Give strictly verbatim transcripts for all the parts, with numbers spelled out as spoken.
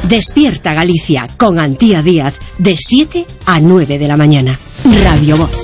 Despierta Galicia con Antía Díaz de siete a nueve de la mañana. Radio Voz.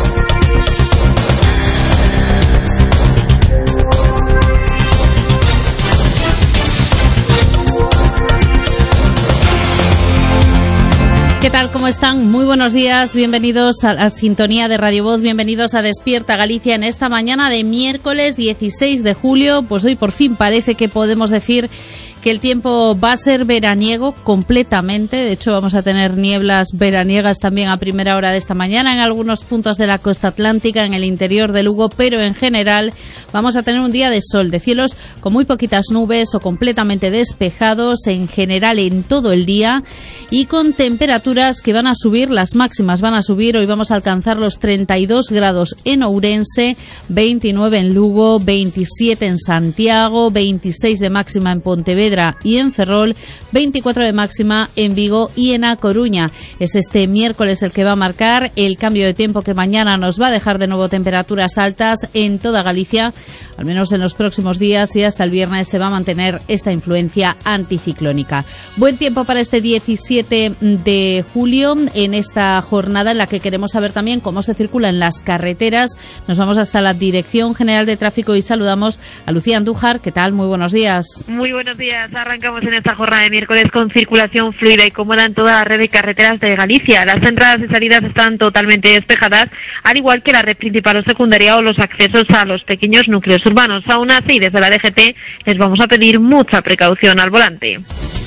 ¿Qué tal? ¿Cómo están? Muy buenos días, bienvenidos a la sintonía de Radio Voz, bienvenidos a Despierta Galicia en esta mañana de miércoles dieciséis de julio. Pues hoy por fin parece que podemos decir que el tiempo va a ser veraniego completamente. De hecho, vamos a tener nieblas veraniegas también a primera hora de esta mañana en algunos puntos de la costa atlántica, en el interior de Lugo, pero en general vamos a tener un día de sol, de cielos con muy poquitas nubes o completamente despejados en general en todo el día, y con temperaturas que van a subir, las máximas van a subir. Hoy vamos a alcanzar los treinta y dos grados en Ourense, veintinueve en Lugo, veintisiete en Santiago, veintiséis de máxima en Pontevedra y en Ferrol, veinticuatro de máxima en Vigo y en A Coruña. Es este miércoles el que va a marcar el cambio de tiempo que mañana nos va a dejar de nuevo temperaturas altas en toda Galicia, al menos en los próximos días, y hasta el viernes se va a mantener esta influencia anticiclónica. Buen tiempo para este diecisiete de julio, en esta jornada en la que queremos saber también cómo se circula en las carreteras. Nos vamos hasta la Dirección General de Tráfico y saludamos a Lucía Andújar. ¿Qué tal? Muy buenos días. Muy buenos días. Arrancamos en esta jornada de miércoles con circulación fluida y cómoda en toda la red de carreteras de Galicia. Las entradas y salidas están totalmente despejadas, al igual que la red principal o secundaria o los accesos a los pequeños núcleos urbanos. Aún así, desde la D G T les vamos a pedir mucha precaución al volante.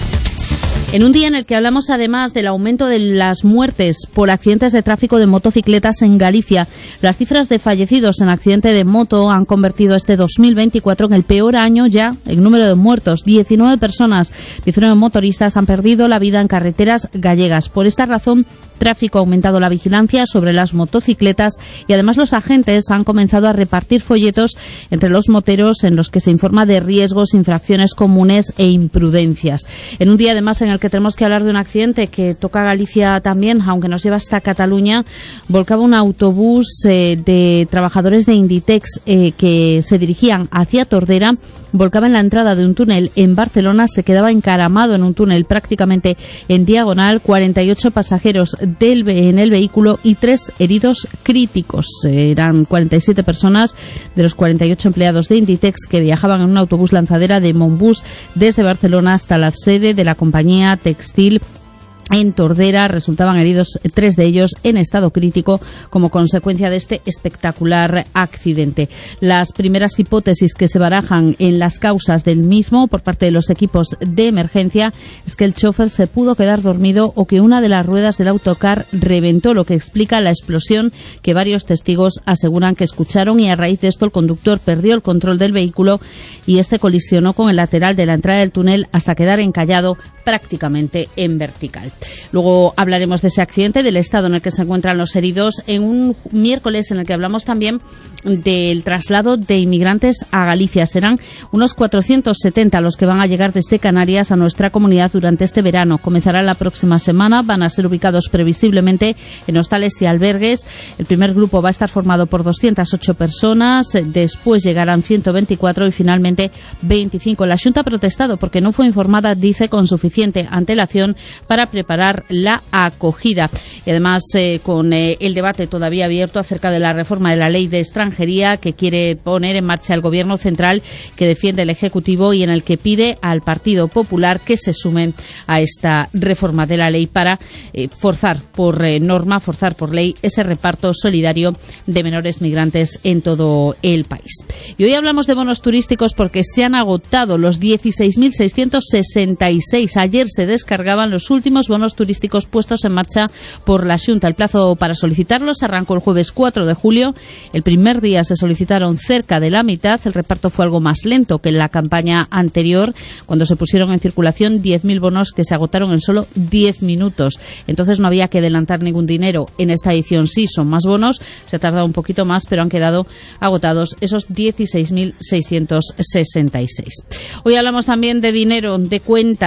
En un día en el que hablamos además del aumento de las muertes por accidentes de tráfico de motocicletas en Galicia, las cifras de fallecidos en accidente de moto han convertido este dos mil veinticuatro en el peor año ya en número de muertos. diecinueve personas, diecinueve motoristas han perdido la vida en carreteras gallegas. Por esta razón, Tráfico ha aumentado la vigilancia sobre las motocicletas y además los agentes han comenzado a repartir folletos entre los moteros en los que se informa de riesgos, infracciones comunes e imprudencias. En un día además en el que tenemos que hablar de un accidente que toca a Galicia también, aunque nos lleva hasta Cataluña, volcaba un autobús eh, de trabajadores de Inditex eh, que se dirigían hacia Tordera. Volcaba en la entrada de un túnel en Barcelona, se quedaba encaramado en un túnel prácticamente en diagonal, cuarenta y ocho pasajeros del, en el vehículo y tres heridos críticos. Eran cuarenta y siete personas de los cuarenta y ocho empleados de Inditex que viajaban en un autobús lanzadera de Monbús desde Barcelona hasta la sede de la compañía textil en Tordera. Resultaban heridos tres de ellos en estado crítico como consecuencia de este espectacular accidente. Las primeras hipótesis que se barajan en las causas del mismo por parte de los equipos de emergencia es que el chofer se pudo quedar dormido o que una de las ruedas del autocar reventó, lo que explica la explosión que varios testigos aseguran que escucharon, y a raíz de esto el conductor perdió el control del vehículo y este colisionó con el lateral de la entrada del túnel hasta quedar encallado prácticamente en vertical. Luego hablaremos de ese accidente, del estado en el que se encuentran los heridos, en un miércoles en el que hablamos también del traslado de inmigrantes a Galicia. Serán unos cuatrocientos setenta los que van a llegar desde Canarias a nuestra comunidad durante este verano. Comenzará la próxima semana, van a ser ubicados previsiblemente en hostales y albergues. El primer grupo va a estar formado por doscientas ocho personas, después llegarán ciento veinticuatro y finalmente veinticinco. La Xunta ha protestado porque no fue informada, dice, con suficiente antelación para preparar la acogida. Y además eh, con eh, el debate todavía abierto acerca de la reforma de la ley de extranjería que quiere poner en marcha el Gobierno central, que defiende el Ejecutivo y en el que pide al Partido Popular que se sumen a esta reforma de la ley para eh, forzar por eh, norma, forzar por ley ese reparto solidario de menores migrantes en todo el país. Y hoy hablamos de bonos turísticos porque se han agotado los dieciséis mil seiscientos sesenta y seis. Ayer se descargaban los últimos bonos turísticos puestos en marcha por la Xunta. El plazo para solicitarlos arrancó el jueves cuatro de julio. El primer día se solicitaron cerca de la mitad. El reparto fue algo más lento que en la campaña anterior, cuando se pusieron en circulación diez mil bonos que se agotaron en solo diez minutos. Entonces no había que adelantar ningún dinero. En esta edición sí, son más bonos. Se ha tardado un poquito más, pero han quedado agotados esos dieciséis mil seiscientos sesenta y seis. Hoy hablamos también de dinero, de cuentas. Eh,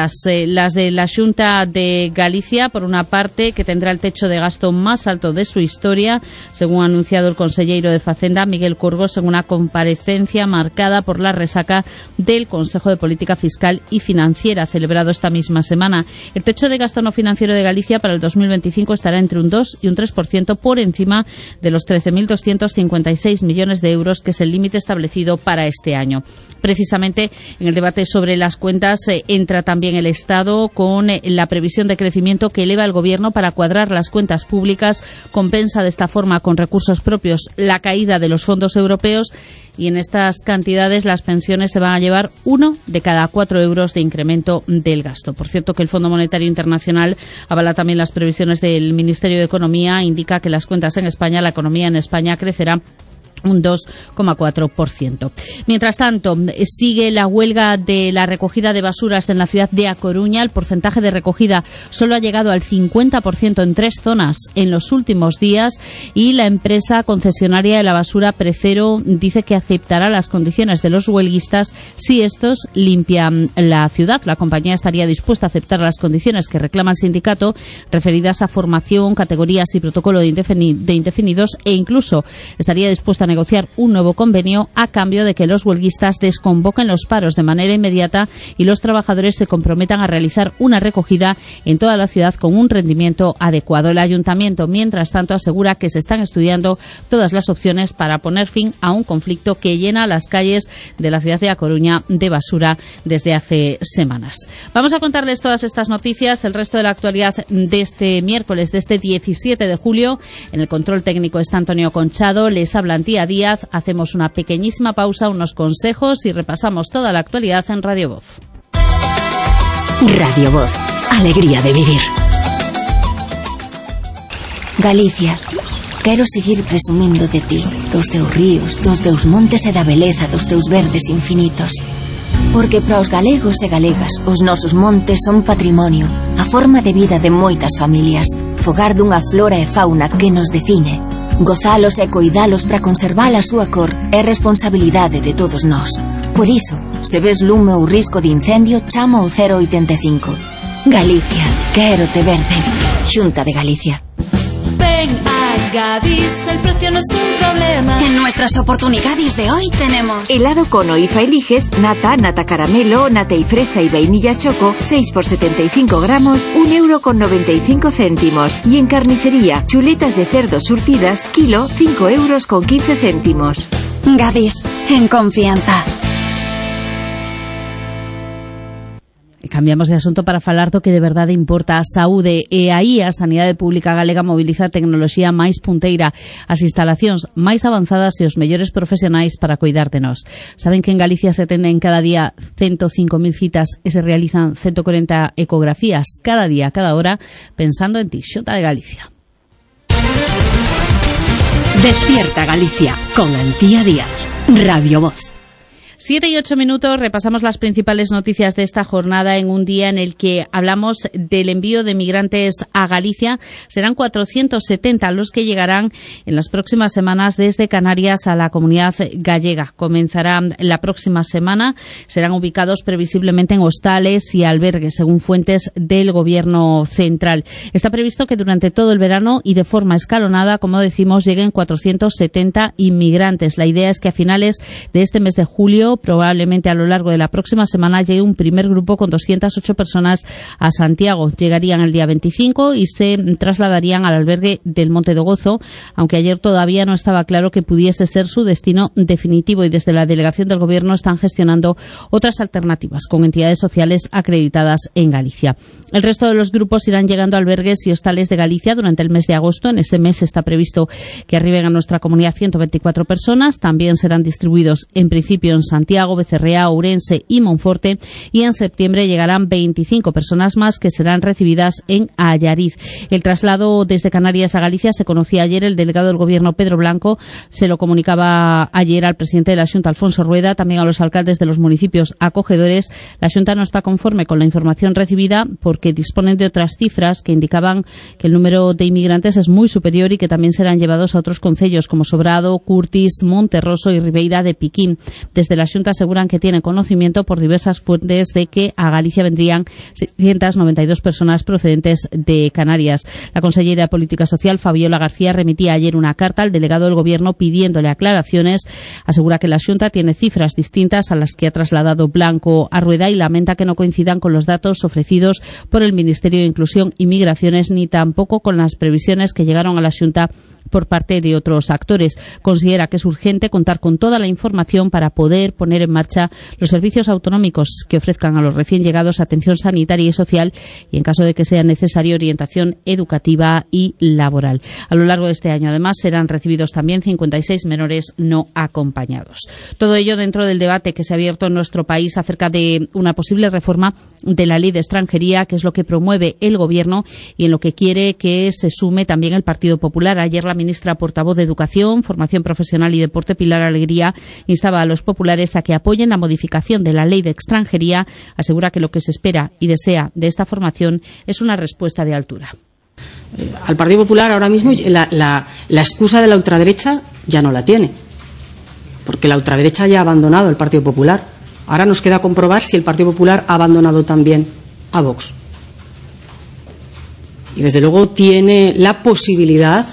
eh, las de la Xunta de Galicia, por una parte, que tendrá el techo de gasto más alto de su historia, según ha anunciado el conselleiro de Facenda, Miguel Curgos, en una comparecencia marcada por la resaca del Consejo de Política Fiscal y Financiera, celebrado esta misma semana. El techo de gasto no financiero de Galicia para el dos mil veinticinco estará entre un dos y un tres por ciento por encima de los trece mil doscientos cincuenta y seis millones de euros, que es el límite establecido para este año. Precisamente en el debate sobre las cuentas eh, entra también el Estado con eh, la previsión de crecimiento que eleva el Gobierno para cuadrar las cuentas públicas, compensa de esta forma con recursos propios la caída de los fondos europeos, y en estas cantidades las pensiones se van a llevar uno de cada cuatro euros de incremento del gasto. Por cierto, que el Fondo Monetario Internacional avala también las previsiones del Ministerio de Economía, indica que las cuentas en España, la economía en España crecerá un dos coma cuatro por ciento. Mientras tanto, sigue la huelga de la recogida de basuras en la ciudad de A Coruña. El porcentaje de recogida solo ha llegado al cincuenta por ciento en tres zonas en los últimos días, y la empresa concesionaria de la basura Precero dice que aceptará las condiciones de los huelguistas si estos limpian la ciudad. La compañía estaría dispuesta a aceptar las condiciones que reclama el sindicato, referidas a formación, categorías y protocolo de, indefini- de indefinidos, e incluso estaría dispuesta a negociar un nuevo convenio a cambio de que los huelguistas desconvoquen los paros de manera inmediata y los trabajadores se comprometan a realizar una recogida en toda la ciudad con un rendimiento adecuado. El ayuntamiento, mientras tanto, asegura que se están estudiando todas las opciones para poner fin a un conflicto que llena las calles de la ciudad de A Coruña de basura desde hace semanas. Vamos a contarles todas estas noticias, el resto de la actualidad de este miércoles, de este diecisiete de julio. En el control técnico está Antonio Conchado, les habla Antía Díaz. Hacemos una pequeñísima pausa, unos consejos y repasamos toda la actualidad en Radio Voz. Radio Voz, alegría de vivir. Galicia, quero seguir presumindo de ti, dos teus ríos, dos teus montes e da beleza dos teus verdes infinitos. Porque para os galegos e galegas, os nosos montes son patrimonio, a forma de vida de moitas familias, fogar dunha flora e fauna que nos define. Gozalos e coidalos para conservar a súa cor é responsabilidade de todos nós. Por iso, se ves lume ou risco de incendio, chama ao cero oitenta e cinco. Galicia, quero te verde. Xunta de Galicia. Ven a Gadis, el precio no es un problema. En nuestras oportunidades de hoy tenemos helado cono y faeliges, nata, nata caramelo, nata y fresa y vainilla choco, seis por setenta y cinco gramos, un euro con noventa y cinco céntimos. Y en carnicería, chuletas de cerdo surtidas, kilo, cinco euros con quince céntimos. Gadis, en confianza. Cambiamos de asunto para falar do que de verdade importa, a saúde, e aí a Sanidade Pública Galega mobiliza a tecnoloxía máis punteira, as instalacións máis avanzadas e os mellores profesionais para cuidar de nós. Saben que en Galicia se atenden cada día ciento cinco mil citas e se realizan ciento cuarenta ecografías cada día, cada hora, pensando en ti, Xunta de Galicia. Despierta Galicia con Antía Díaz, Radio Voz. Siete y ocho minutos, repasamos las principales noticias de esta jornada en un día en el que hablamos del envío de migrantes a Galicia. Serán cuatrocientos setenta los que llegarán en las próximas semanas desde Canarias a la comunidad gallega. Comenzará la próxima semana. Serán ubicados previsiblemente en hostales y albergues, según fuentes del Gobierno central. Está previsto que durante todo el verano y de forma escalonada, como decimos, lleguen cuatrocientos setenta inmigrantes. La idea es que a finales de este mes de julio, probablemente a lo largo de la próxima semana, llegue un primer grupo con doscientas ocho personas a Santiago. Llegarían el día veinticinco y se trasladarían al albergue del Monte de Gozo, aunque ayer todavía no estaba claro que pudiese ser su destino definitivo, y desde la delegación del Gobierno están gestionando otras alternativas con entidades sociales acreditadas en Galicia. El resto de los grupos irán llegando a albergues y hostales de Galicia durante el mes de agosto. En este mes está previsto que arriben a nuestra comunidad ciento veinticuatro personas. También serán distribuidos en principio en Santiago, Becerrea, Ourense y Monforte, y en septiembre llegarán veinticinco personas más que serán recibidas en Allariz. El traslado desde Canarias a Galicia se conocía ayer. El delegado del Gobierno, Pedro Blanco, se lo comunicaba ayer al presidente de la Xunta, Alfonso Rueda, también a los alcaldes de los municipios acogedores. La Xunta no está conforme con la información recibida porque disponen de otras cifras que indicaban que el número de inmigrantes es muy superior y que también serán llevados a otros concellos como Sobrado, Curtis, Monterroso y Ribeira de Piquín. Desde la la Xunta aseguran que tiene conocimiento por diversas fuentes de que a Galicia vendrían seiscientas noventa y dos personas procedentes de Canarias. La consellera de Política Social, Fabiola García, remitía ayer una carta al delegado del Gobierno pidiéndole aclaraciones. Asegura que la Xunta tiene cifras distintas a las que ha trasladado Blanco a Rueda y lamenta que no coincidan con los datos ofrecidos por el Ministerio de Inclusión y Migraciones ni tampoco con las previsiones que llegaron a la Xunta por parte de otros actores. Considera que es urgente contar con toda la información para poder poner en marcha los servicios autonómicos que ofrezcan a los recién llegados atención sanitaria y social y, en caso de que sea necesario, orientación educativa y laboral. A lo largo de este año, además, serán recibidos también cincuenta y seis menores no acompañados. Todo ello dentro del debate que se ha abierto en nuestro país acerca de una posible reforma de la ley de extranjería, que es lo que promueve el Gobierno y en lo que quiere que se sume también el Partido Popular. Ayer la ministra portavoz de Educación, Formación Profesional y Deporte, Pilar Alegría, instaba a los populares a que apoyen la modificación de la ley de extranjería. Asegura que lo que se espera y desea de esta formación es una respuesta de altura. Al Partido Popular ahora mismo la, la, la excusa de la ultraderecha ya no la tiene, porque la ultraderecha ya ha abandonado el Partido Popular. Ahora nos queda comprobar si el Partido Popular ha abandonado también a Vox. Y desde luego tiene la posibilidad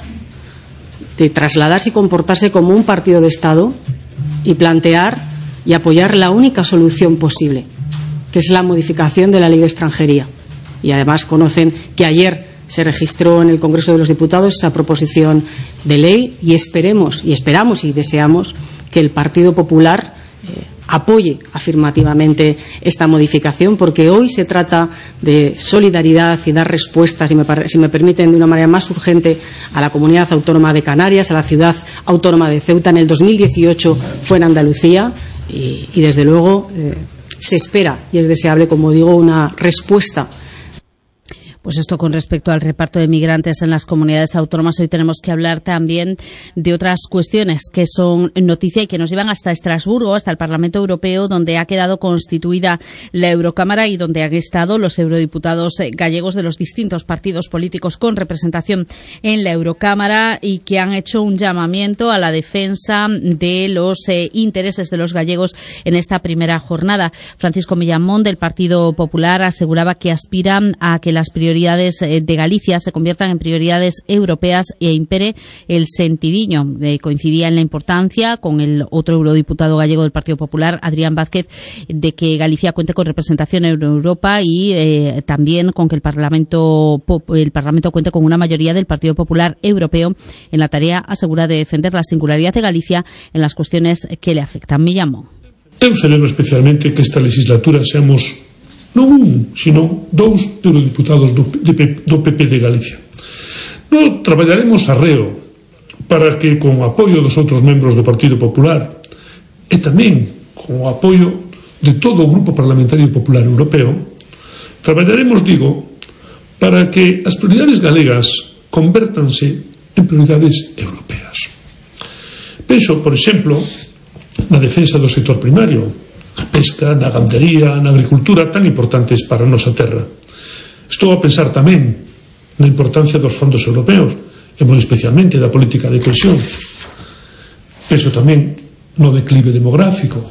de trasladarse y comportarse como un partido de Estado y plantear y apoyar la única solución posible, que es la modificación de la ley de extranjería. Y además conocen que ayer se registró en el Congreso de los Diputados esa proposición de ley y esperemos y esperamos y deseamos que el Partido Popular eh, apoye afirmativamente esta modificación, porque hoy se trata de solidaridad y dar respuestas, si me, si me permiten, de una manera más urgente a la Comunidad Autónoma de Canarias, a la Ciudad Autónoma de Ceuta. En el dos mil dieciocho fue en Andalucía y, y desde luego, eh, se espera y es deseable, como digo, una respuesta. Pues esto con respecto al reparto de migrantes en las comunidades autónomas. Hoy tenemos que hablar también de otras cuestiones que son noticia y que nos llevan hasta Estrasburgo, hasta el Parlamento Europeo, donde ha quedado constituida la Eurocámara y donde han estado los eurodiputados gallegos de los distintos partidos políticos con representación en la Eurocámara y que han hecho un llamamiento a la defensa de los eh, intereses de los gallegos en esta primera jornada. Francisco Millamón, del Partido Popular, aseguraba que aspiran a que las prioridades prioridades de Galicia se conviertan en prioridades europeas e impere el sentidiño. Eh, coincidía en la importancia con el otro eurodiputado gallego del Partido Popular, Adrián Vázquez, de que Galicia cuente con representación en Europa y eh, también con que el Parlamento el Parlamento cuente con una mayoría del Partido Popular Europeo en la tarea, asegura, de defender la singularidad de Galicia en las cuestiones que le afectan. Millamón. Eu celebro especialmente que esta legislatura seamos non un, sino dous eurodiputados do, de, do P P de Galicia. Non traballaremos arreo para que, con o apoio dos outros membros do Partido Popular e tamén con o apoio de todo o Grupo Parlamentario Popular Europeo, traballaremos, digo, para que as prioridades galegas convértanse en prioridades europeas. Penso, por exemplo, na defensa do sector primario, na pesca, na gandería, na agricultura, tan importantes para a nosa terra. Estou a pensar tamén na importancia dos fondos europeos, e moi especialmente da política de cohesión. Penso tamén no declive demográfico.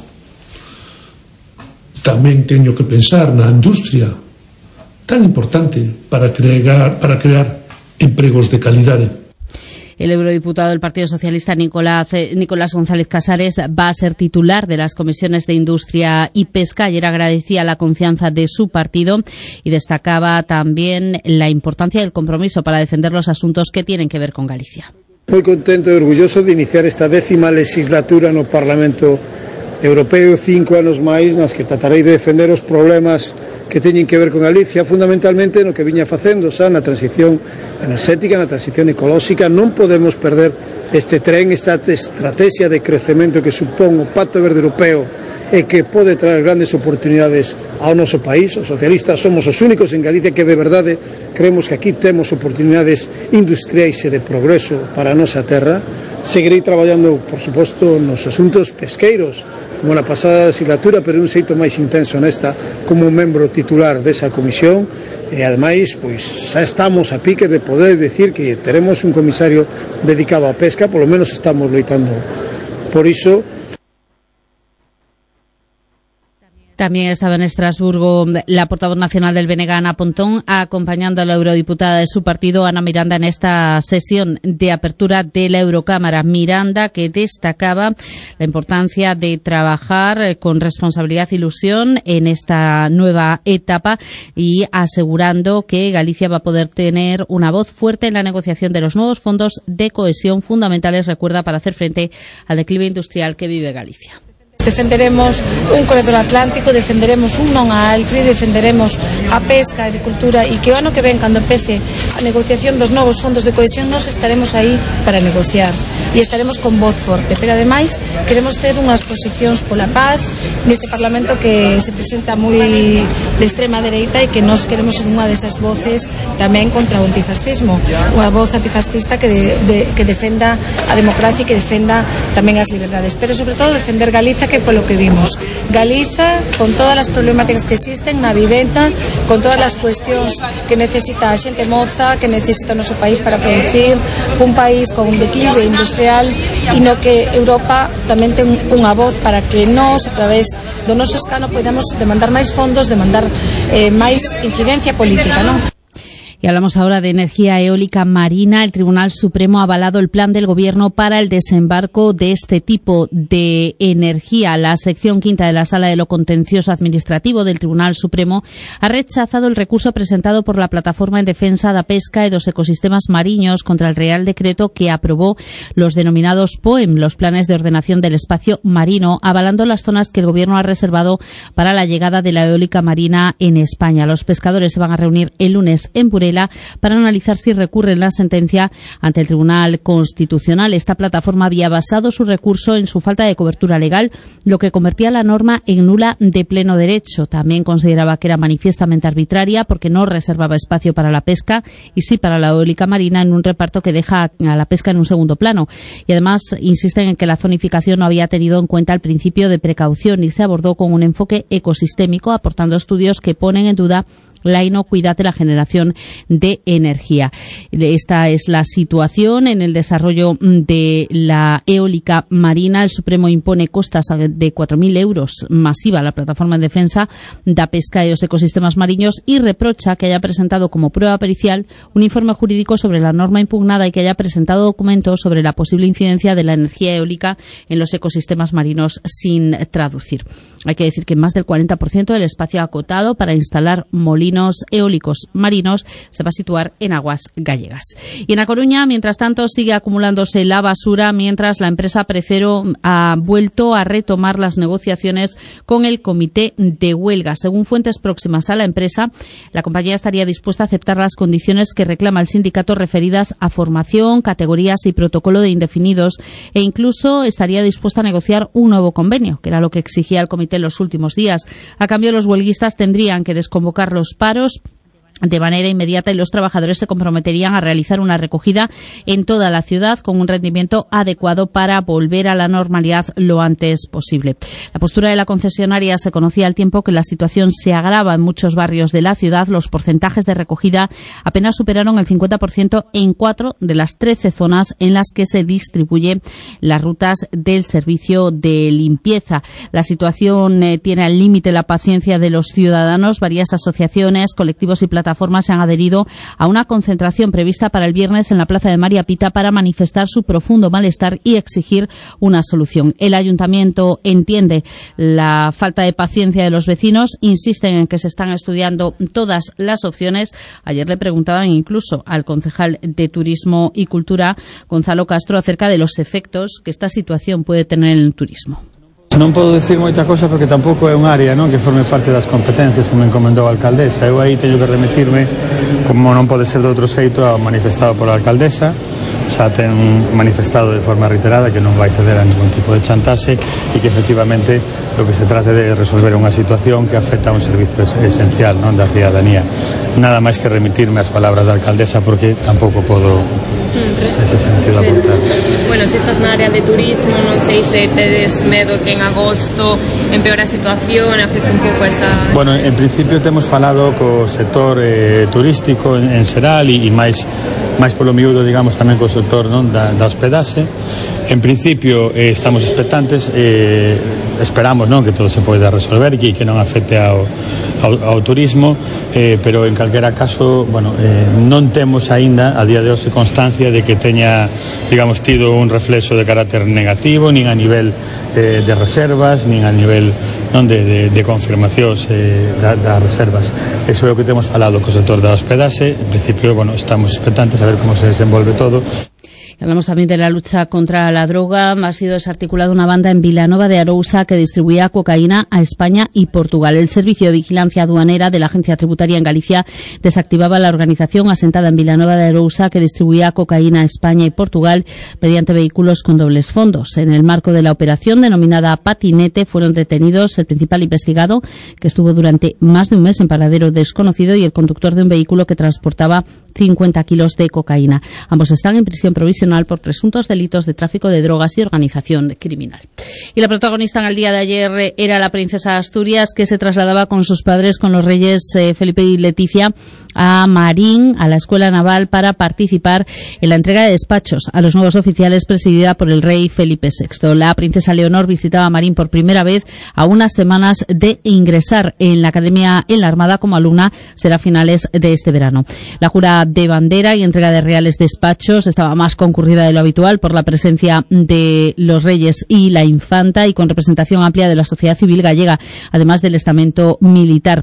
Tamén teño que pensar na industria, tan importante para crear, para crear empregos de calidade. El eurodiputado del Partido Socialista, Nicolás, Nicolás González Casares, va a ser titular de las comisiones de Industria y Pesca. Ayer agradecía la confianza de su partido y destacaba también la importancia del compromiso para defender los asuntos que tienen que ver con Galicia. Moi contento e orgulloso de iniciar esta décima legislatura no Parlamento Europeo, cinco anos máis nas que tratarei de defender os problemas que teñen que ver con Galicia, fundamentalmente no que viña facendo xa na transición enerxética, na transición ecolóxica. Non podemos perder este tren, esta estrategia de crecemento que supón o Pacto Verde Europeo e que pode traer grandes oportunidades ao noso país. Os socialistas somos os únicos en Galicia que de verdade creemos que aquí temos oportunidades industriais e de progreso para a nosa terra. Seguirei traballando, por suposto, nos asuntos pesqueiros, como na pasada legislatura, pero de un xeito máis intenso nesta, como membro titular desa comisión. E, ademais, pois, xa estamos a piques de poder decir que teremos un comisario dedicado á pesca, polo menos estamos loitando por iso. También estaba en Estrasburgo la portavoz nacional del B N G, Ana Pontón, acompañando a la eurodiputada de su partido, Ana Miranda, en esta sesión de apertura de la Eurocámara. Miranda, que destacaba la importancia de trabajar con responsabilidad e ilusión en esta nueva etapa y asegurando que Galicia va a poder tener una voz fuerte en la negociación de los nuevos fondos de cohesión fundamentales, recuerda, para hacer frente al declive industrial que vive Galicia. Defenderemos un corredor atlántico, defenderemos un non a Altri, defenderemos a pesca, a agricultura, e que o ano que ven, cando empece a negociación dos novos fondos de cohesión, nos estaremos aí para negociar e estaremos con voz forte, pero ademais queremos ter unhas posicións pola paz neste Parlamento que se presenta moi de extrema dereita e que nos queremos ser unha desas voces tamén contra o antifascismo, unha voz antifascista que, de, de, que defenda a democracia e que defenda tamén as liberdades, pero sobre todo defender Galiza, que polo que vimos Galiza, con todas as problemáticas que existen na vivenda, con todas as cuestións que necesita a xente moza, que necesita o noso país para producir, un país con un declive industrial e no que Europa tamén ten unha voz para que nós, a través do noso escano, podamos demandar máis fondos, demandar eh, máis incidencia política, non? Y hablamos ahora de energía eólica marina. El Tribunal Supremo ha avalado el plan del Gobierno para el desembarco de este tipo de energía. La sección quinta de la Sala de lo Contencioso Administrativo del Tribunal Supremo ha rechazado el recurso presentado por la Plataforma en Defensa da Pesca e dos Ecosistemas Mariños contra el Real Decreto que aprobó los denominados P O E M, los planes de ordenación del espacio marino, avalando las zonas que el Gobierno ha reservado para la llegada de la eólica marina en España. Los pescadores se van a reunir el lunes en Burela para analizar si recurren la sentencia ante el Tribunal Constitucional. Esta plataforma había basado su recurso en su falta de cobertura legal, lo que convertía la norma en nula de pleno derecho. También consideraba que era manifiestamente arbitraria porque no reservaba espacio para la pesca y sí para la eólica marina, en un reparto que deja a la pesca en un segundo plano. Y además insisten en que la zonificación no había tenido en cuenta el principio de precaución y se abordó con un enfoque ecosistémico, aportando estudios que ponen en duda la inocuidad de la generación de energía. Esta es la situación en el desarrollo de la eólica marina. El Supremo impone costas de cuatro mil euros masiva a la Plataforma en Defensa da Pesca e os Ecosistemas Mariños y reprocha que haya presentado como prueba pericial un informe jurídico sobre la norma impugnada y que haya presentado documentos sobre la posible incidencia de la energía eólica en los ecosistemas marinos sin traducir. Hay que decir que más del cuarenta por ciento del espacio acotado para instalar molinos eólicos marinos se va a situar en aguas gallegas. Y en A Coruña, mientras tanto, sigue acumulándose la basura, mientras la empresa Precero ha vuelto a retomar las negociaciones con el comité de huelga. Según fuentes próximas a la empresa, la compañía estaría dispuesta a aceptar las condiciones que reclama el sindicato referidas a formación, categorías y protocolo de indefinidos, e incluso estaría dispuesta a negociar un nuevo convenio, que era lo que exigía el comité en los últimos días. A cambio, los huelguistas tendrían que desconvocar los paros de manera inmediata y los trabajadores se comprometerían a realizar una recogida en toda la ciudad con un rendimiento adecuado para volver a la normalidad lo antes posible. La postura de la concesionaria se conocía al tiempo que la situación se agrava en muchos barrios de la ciudad. Los porcentajes de recogida apenas superaron el cincuenta por ciento en cuatro de las trece zonas en las que se distribuyen las rutas del servicio de limpieza. La situación eh, tiene al límite la paciencia de los ciudadanos. Varias asociaciones, colectivos y plataformas se han adherido a una concentración prevista para el viernes en la plaza de María Pita para manifestar su profundo malestar y exigir una solución. El ayuntamiento entiende la falta de paciencia de los vecinos, insisten en que se están estudiando todas las opciones. Ayer le preguntaban incluso al concejal de Turismo y Cultura, Gonzalo Castro, acerca de los efectos que esta situación puede tener en el turismo. Non podo dicir moita cosa porque tampouco é un área, non, que forme parte das competencias que me encomendou a alcaldesa. Eu aí teño que remitirme, como non pode ser de outro xeito, ao manifestado pola alcaldesa. Xa ten manifestado de forma reiterada que non vai ceder a ningún tipo de chantaxe e que efectivamente lo que se trata de resolver unha situación que afecta a un servicio esencial, non, da cidadanía. Nada máis que remitirme ás palabras da alcaldesa porque tampouco podo nese sentido aportar. Bueno, se estás na área de turismo, non sei se tedes medo que en agosto empeora a situación, afecta un pouco esa... Bueno, en principio temos falado co sector eh, turístico en, en xeral e, e máis máis polo miúdo, digamos, tamén co sector, non, da, da hospedaxe. En principio eh, estamos expectantes, eh, esperamos, non, que todo se poida resolver e que non afecte ao, ao, ao turismo, eh, pero en calquera caso, bueno, eh, non temos aínda a día de hoxe constancia de que teña, digamos, tido un reflexo de carácter negativo, nin a nivel eh, de reservas, nin a nivel non de, de, de confirmacións eh, das da reservas. Eso é o que temos falado co sector da hospedaxe. En principio, bueno, estamos expectantes a ver como se desenvolve todo. Hablamos también de la lucha contra la droga. Ha sido desarticulada una banda en Vilanova de Arousa que distribuía cocaína a España y Portugal. El Servicio de Vigilancia Aduanera de la Agencia Tributaria en Galicia desactivaba la organización asentada en Vilanova de Arousa que distribuía cocaína a España y Portugal mediante vehículos con dobles fondos. En el marco de la operación denominada Patinete fueron detenidos el principal investigado, que estuvo durante más de un mes en paradero desconocido, y el conductor de un vehículo que transportaba cincuenta kilos de cocaína. Ambos están en prisión provisional por presuntos delitos de tráfico de drogas y organización criminal. Y la protagonista en el día de ayer era la princesa Asturias, que se trasladaba con sus padres, con los reyes eh, Felipe y Leticia, a Marín, a la Escuela Naval, para participar en la entrega de despachos a los nuevos oficiales presidida por el rey Felipe sexto. La princesa Leonor visitaba Marín por primera vez a unas semanas de ingresar en la Academia en la Armada como alumna. Será a finales de este verano. La jura de bandera y entrega de reales despachos estaba más concurrida de lo habitual por la presencia de los reyes y la infanta, y con representación amplia de la sociedad civil gallega, además del estamento militar.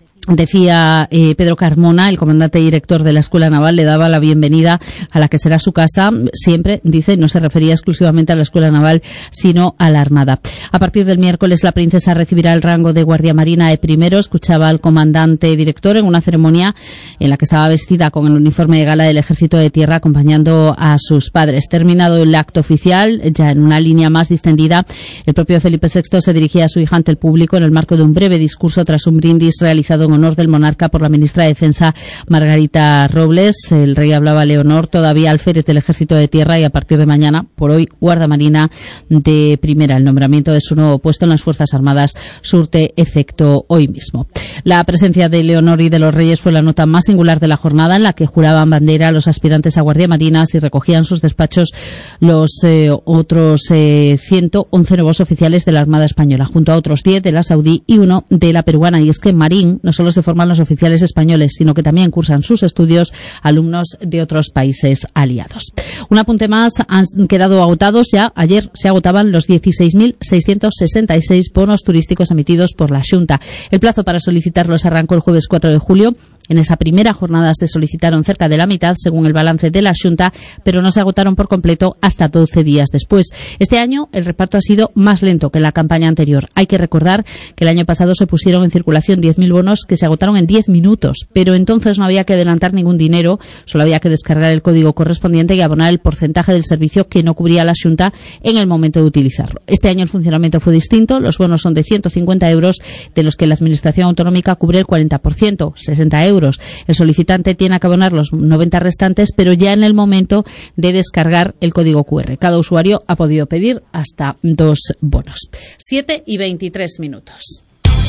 Decía eh, Pedro Carmona, el comandante director de la Escuela Naval, le daba la bienvenida a la que será su casa. Siempre, dice, no se refería exclusivamente a la Escuela Naval, sino a la Armada. A partir del miércoles, la princesa recibirá el rango de Guardia Marina de primero. Escuchaba al comandante director en una ceremonia en la que estaba vestida con el uniforme de gala del Ejército de Tierra, acompañando a sus padres. Terminado el acto oficial, ya en una línea más distendida, el propio Felipe sexto se dirigía a su hija ante el público en el marco de un breve discurso tras un brindis realizado en honor del monarca por la ministra de Defensa, Margarita Robles. El rey hablaba a Leonor, todavía alférez del Ejército de Tierra y a partir de mañana, por hoy, Guardia Marina de primera. El nombramiento de su nuevo puesto en las Fuerzas Armadas surte efecto hoy mismo. La presencia de Leonor y de los reyes fue la nota más singular de la jornada, en la que juraban bandera a los aspirantes a Guardia Marinas y recogían sus despachos los eh, otros eh, ciento once nuevos oficiales de la Armada Española, junto a otros diez de la saudí y uno de la peruana. Y es que en Marín no solo se forman los oficiales españoles, sino que también cursan sus estudios alumnos de otros países aliados. Un apunte más, han quedado agotados ya. Ayer se agotaban los dieciséis mil seiscientos sesenta y seis bonos turísticos emitidos por la Xunta. El plazo para solicitarlos arrancó el jueves cuatro de julio. En esa primera jornada se solicitaron cerca de la mitad, según el balance de la Xunta, pero no se agotaron por completo hasta doce días después. Este año el reparto ha sido más lento que en la campaña anterior. Hay que recordar que el año pasado se pusieron en circulación diez mil bonos que se agotaron en diez minutos, pero entonces no había que adelantar ningún dinero, solo había que descargar el código correspondiente y abonar el porcentaje del servicio que no cubría la Xunta en el momento de utilizarlo. Este año el funcionamiento fue distinto. Los bonos son de ciento cincuenta euros, de los que la Administración Autonómica cubre el cuarenta por ciento, sesenta euros. El solicitante tiene que abonar los noventa restantes, pero ya en el momento de descargar el código cu erre. Cada usuario ha podido pedir hasta dos bonos. siete y veintitrés minutos.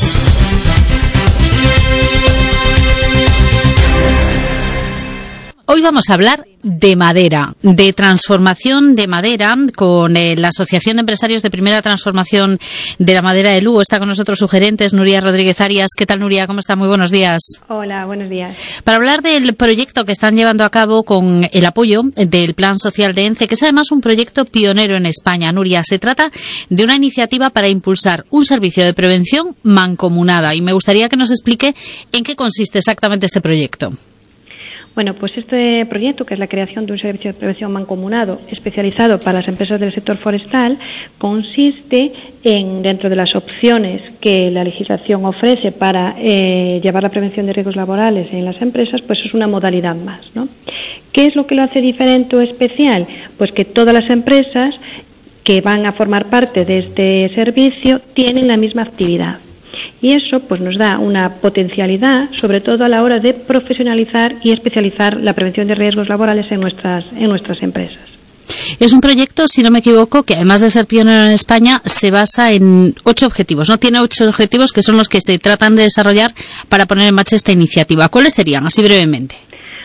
Hoy vamos a hablar de madera, de transformación de madera, con eh, la Asociación de Empresarios de Primera Transformación de la Madera de Lugo. Está con nosotros su gerente, Nuria Rodríguez Arias. ¿Qué tal, Nuria? ¿Cómo está? Muy buenos días. Hola, buenos días. Para hablar del proyecto que están llevando a cabo con el apoyo del Plan Social de ENCE, que es además un proyecto pionero en España. Nuria, se trata de una iniciativa para impulsar un servicio de prevención mancomunada, y me gustaría que nos explique en qué consiste exactamente este proyecto. Bueno, pues este proyecto, que es la creación de un servicio de prevención mancomunado especializado para las empresas del sector forestal, consiste en, dentro de las opciones que la legislación ofrece para eh, llevar la prevención de riesgos laborales en las empresas, pues es una modalidad más, ¿no? ¿Qué es lo que lo hace diferente o especial? Pues que todas las empresas que van a formar parte de este servicio tienen la misma actividad. Y eso pues nos da una potencialidad, sobre todo a la hora de profesionalizar y especializar la prevención de riesgos laborales en nuestras en nuestras empresas. Es un proyecto, si no me equivoco, que además de ser pionero en España, se basa en ocho objetivos, ¿no? Tiene ocho objetivos que son los que se tratan de desarrollar para poner en marcha esta iniciativa. ¿Cuáles serían, así brevemente?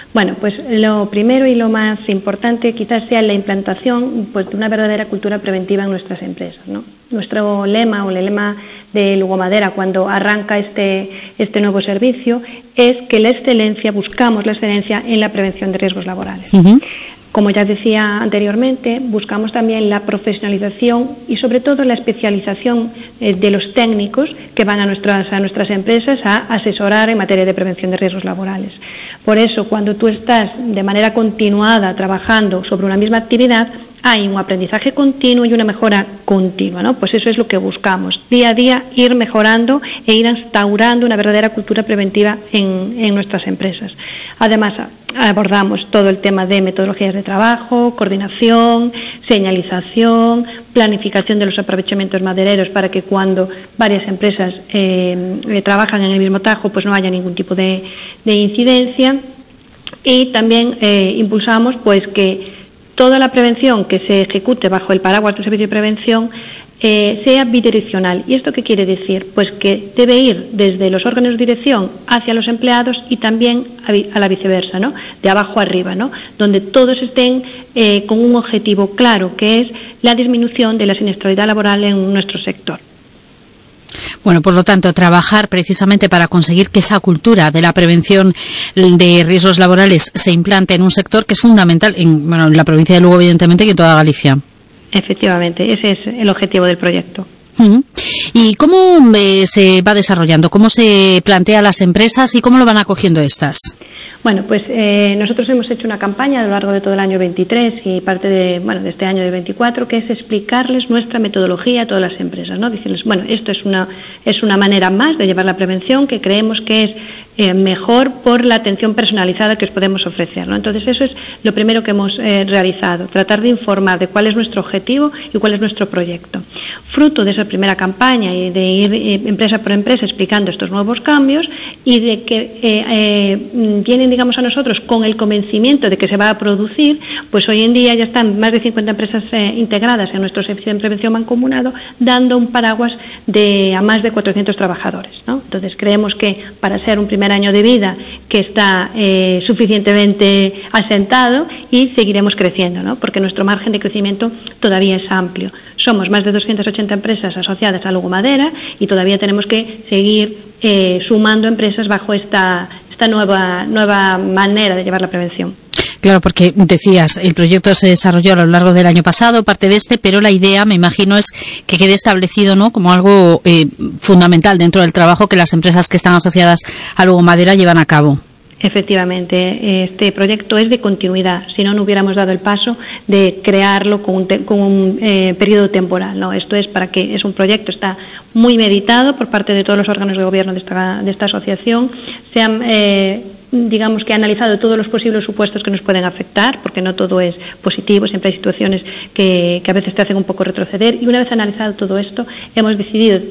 Bueno, pues lo primero y lo más importante quizás sea la implantación pues, de una verdadera cultura preventiva en nuestras empresas, ¿no? Nuestro lema o el lema de Lugo Madera cuando arranca este, este nuevo servicio es que la excelencia, buscamos la excelencia en la prevención de riesgos laborales. Uh-huh. Como ya decía anteriormente, buscamos también la profesionalización y sobre todo la especialización eh, de los técnicos que van a nuestras, a nuestras empresas a asesorar en materia de prevención de riesgos laborales. Por eso, cuando tú estás de manera continuada trabajando sobre una misma actividad, hay un aprendizaje continuo y una mejora continua, ¿no? Pues eso es lo que buscamos, día a día ir mejorando e ir instaurando una verdadera cultura preventiva en, en nuestras empresas. Además, abordamos todo el tema de metodologías de trabajo, coordinación, señalización, planificación de los aprovechamientos madereros para que cuando varias empresas eh, eh, trabajan en el mismo tajo, pues no haya ningún tipo de, de incidencia. Y también eh, impulsamos pues que toda la prevención que se ejecute bajo el paraguas del servicio de prevención eh, sea bidireccional. ¿Y esto qué quiere decir? Pues que debe ir desde los órganos de dirección hacia los empleados y también a, a la viceversa, ¿no? De abajo arriba, ¿no? Donde todos estén eh, con un objetivo claro, que es la disminución de la siniestralidad laboral en nuestro sector. Bueno, por lo tanto, trabajar precisamente para conseguir que esa cultura de la prevención de riesgos laborales se implante en un sector que es fundamental en, bueno, en la provincia de Lugo, evidentemente, y en toda Galicia. Efectivamente, ese es el objetivo del proyecto. Uh-huh. ¿Y cómo eh, se va desarrollando? ¿Cómo se plantea las empresas y cómo lo van acogiendo estas? Bueno, pues eh, nosotros hemos hecho una campaña a lo largo de todo el año veintitrés y parte de, bueno, de este año de veinticuatro, que es explicarles nuestra metodología a todas las empresas, ¿no? Decirles, bueno, esto es una, es una manera más de llevar la prevención que creemos que es eh, mejor por la atención personalizada que os podemos ofrecer, ¿no? Entonces eso es lo primero que hemos eh, realizado, tratar de informar de cuál es nuestro objetivo y cuál es nuestro proyecto. Fruto de esa primera campaña y de ir eh, empresa por empresa explicando estos nuevos cambios y de que eh, eh, vienen digamos a nosotros con el convencimiento de que se va a producir, pues hoy en día ya están más de cincuenta empresas eh, integradas en nuestro servicio de prevención mancomunado, dando un paraguas de a más de cuatrocientos trabajadores, ¿no? Entonces creemos que para ser un primer año de vida que está eh, suficientemente asentado y seguiremos creciendo, ¿no? Porque nuestro margen de crecimiento todavía es amplio. Somos más de doscientas ochenta empresas asociadas a Lugo Madera y todavía tenemos que seguir eh, sumando empresas bajo esta esta nueva nueva manera de llevar la prevención. Claro, porque decías, el proyecto se desarrolló a lo largo del año pasado, parte de este, pero la idea, me imagino, es que quede establecido, ¿no?, como algo eh, fundamental dentro del trabajo que las empresas que están asociadas a Lugo Madera llevan a cabo. Efectivamente, este proyecto es de continuidad, si no, no hubiéramos dado el paso de crearlo con un, te, con un eh, periodo temporal, ¿no? Esto es para que es un proyecto, está muy meditado por parte de todos los órganos de gobierno de esta, de esta asociación, se han, eh, digamos que ha analizado todos los posibles supuestos que nos pueden afectar, porque no todo es positivo, siempre hay situaciones que, que a veces te hacen un poco retroceder, y una vez analizado todo esto, hemos decidido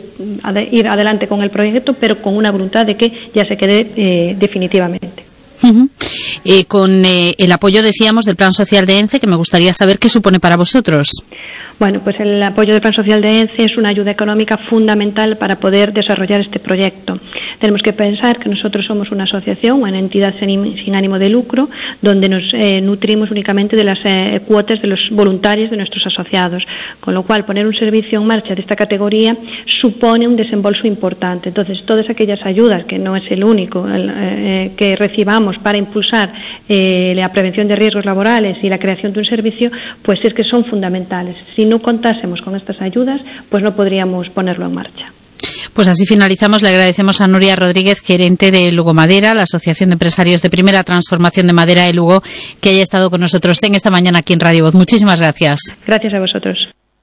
ir adelante con el proyecto, pero con una voluntad de que ya se quede eh, definitivamente. Uh-huh. Eh, con eh, el apoyo, decíamos, del Plan Social de ENCE, que me gustaría saber qué supone para vosotros. Bueno, pues el apoyo del Plan Social de ENCE es una ayuda económica fundamental para poder desarrollar este proyecto. Tenemos que pensar que nosotros somos una asociación, una entidad sin, sin ánimo de lucro, donde nos eh, nutrimos únicamente de las eh, cuotas de los voluntarios de nuestros asociados, con lo cual poner un servicio en marcha de esta categoría supone un desembolso importante. Entonces, todas aquellas ayudas, que no es el único el, eh, que recibamos para impulsar eh, la prevención de riesgos laborales y la creación de un servicio, pues es que son fundamentales. Si no contásemos con estas ayudas, pues no podríamos ponerlo en marcha. Pues así finalizamos. Le agradecemos a Nuria Rodríguez, gerente de Lugo Madera, la Asociación de Empresarios de Primera Transformación de Madera de Lugo, que haya estado con nosotros en esta mañana aquí en Radio Voz. Muchísimas gracias. Gracias a vosotros.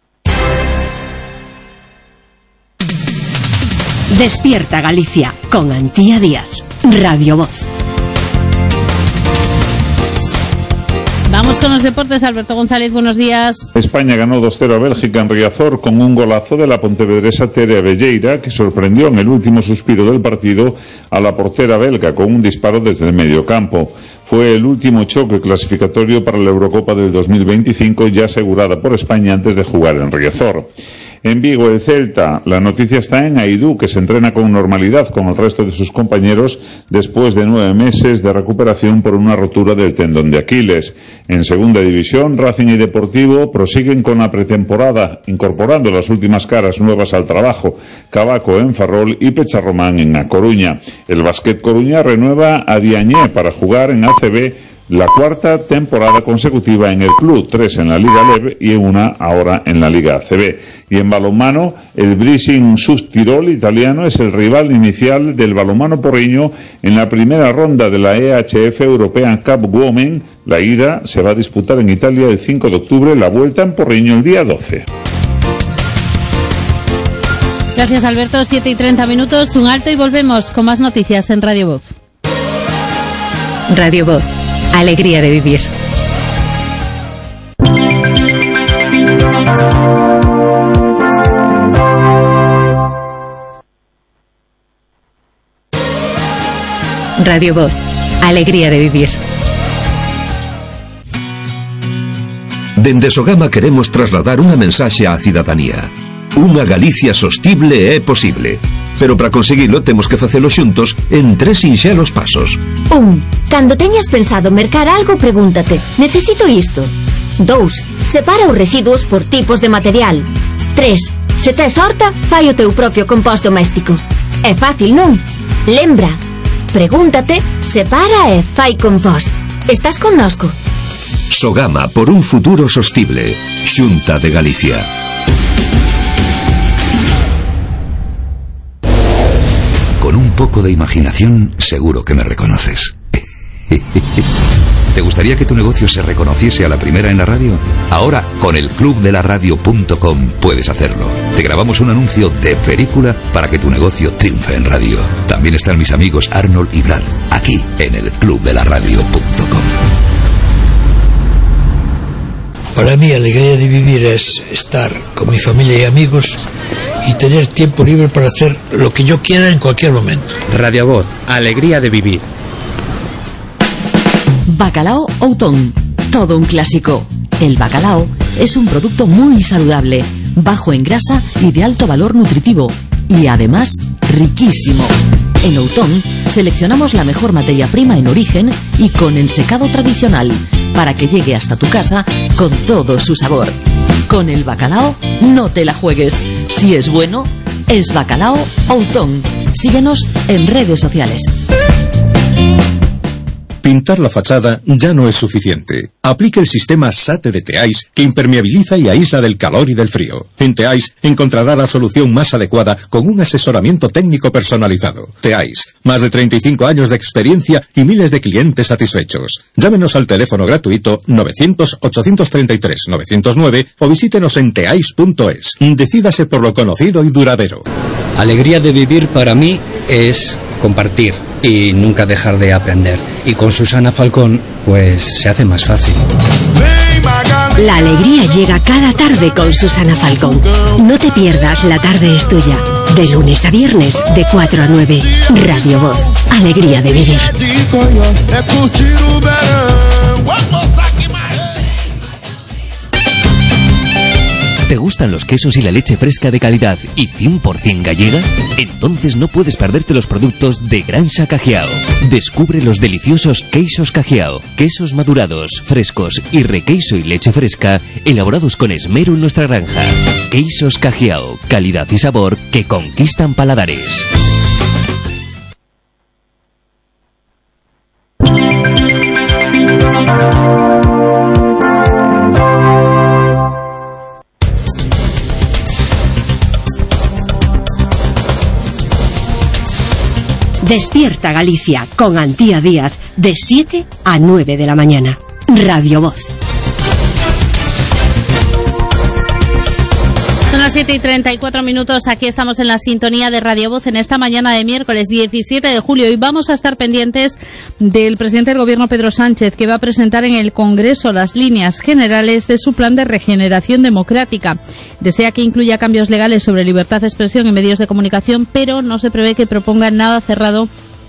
Despierta Galicia con Antía Díaz. Radio Voz. Vamos con los deportes. Alberto González, buenos días. España ganó dos cero a Bélgica en Riazor con un golazo de la pontevedresa Tere Velleira, que sorprendió en el último suspiro del partido a la portera belga con un disparo desde el medio campo. Fue el último choque clasificatorio para la Eurocopa del dos mil veinticinco, ya asegurada por España antes de jugar en Riazor. En Vigo, el Celta, la noticia está en Aidú, que se entrena con normalidad con el resto de sus compañeros después de nueve meses de recuperación por una rotura del tendón de Aquiles. En Segunda División, Racing y Deportivo prosiguen con la pretemporada, incorporando las últimas caras nuevas al trabajo, Cavaco en Ferrol y Pecharromán en A Coruña. El Básquet Coruña renueva a Diañé para jugar en A C B la cuarta temporada consecutiva en el club, tres en la Liga Leb y una ahora en la Liga A C B. Y en balonmano, el Brising Subtirol italiano es el rival inicial del balonmano porriño en la primera ronda de la E H F European Cup Women. La ida se va a disputar en Italia el cinco de octubre, la vuelta en Porriño el día doce. Gracias, Alberto. siete y treinta minutos, un alto y volvemos con más noticias en Radio Voz. Radio Voz. Alegría de vivir. Radio Voz. Alegría de vivir. Dende Sogama queremos trasladar unha mensaxe á cidadanía. Unha Galicia sostible é posible. Pero para conseguilo temos que facelo xuntos en tres sinxelos pasos. Un. Cando teñas pensado mercar algo, pregúntate: necesito isto? Dous. Separa os residuos por tipos de material. Tres. Se tes horta, fai o teu propio compost doméstico. É fácil, non? Lembra. Pregúntate, separa e fai compost. Estás connosco? Sogama, por un futuro sostible. Xunta de Galicia. Con un poco de imaginación, seguro que me reconoces. ¿Te gustaría que tu negocio se reconociese a la primera en la radio? Ahora, con el club de la radio punto com puedes hacerlo. Te grabamos un anuncio de película para que tu negocio triunfe en radio. También están mis amigos Arnold y Brad, aquí en el club de la radio punto com. Para mí, alegría de vivir es estar con mi familia y amigos y tener tiempo libre para hacer lo que yo quiera en cualquier momento. Radio Voz, alegría de vivir. Bacalao Outón, todo un clásico. El bacalao es un producto muy saludable, bajo en grasa y de alto valor nutritivo, y además riquísimo. En Outón seleccionamos la mejor materia prima en origen y con ensecado tradicional, para que llegue hasta tu casa con todo su sabor. Con el bacalao no te la juegues. Si es bueno, es Bacalao Outón. Síguenos en redes sociales. Pintar la fachada ya no es suficiente. Aplique el sistema SATE de Teais, que impermeabiliza y aísla del calor y del frío. En Teais encontrará la solución más adecuada con un asesoramiento técnico personalizado. Teais, más de treinta y cinco años de experiencia y miles de clientes satisfechos. Llámenos al teléfono gratuito novecientos, ochocientos treinta y tres, novecientos nueve o visítenos en teais punto es. Decídase por lo conocido y duradero. Alegría de vivir para mí es compartir y nunca dejar de aprender. Y con Susana Falcón, pues se hace más fácil. La alegría llega cada tarde con Susana Falcón. No te pierdas La Tarde es Tuya. De lunes a viernes, de cuatro a nueve. Radio Voz. Alegría de vivir. ¿Te gustan los quesos y la leche fresca de calidad y cien por ciento gallega? Entonces no puedes perderte los productos de Granja Cajiao. Descubre los deliciosos queixos Cajiao, quesos madurados, frescos y requeiso y leche fresca elaborados con esmero en nuestra granja. Queixos Cajiao, calidad y sabor que conquistan paladares. Despierta Galicia con Antía Díaz de siete a nueve de la mañana. Radio Voz. Son las siete y treinta y cuatro minutos, aquí estamos en la sintonía de Radio Voz en esta mañana de miércoles diecisiete de julio y vamos a estar pendientes del presidente del Gobierno, Pedro Sánchez, que va a presentar en el Congreso las líneas generales de su plan de regeneración democrática. Desea que incluya cambios legales sobre libertad de expresión en medios de comunicación, pero no se prevé que proponga nada cerrado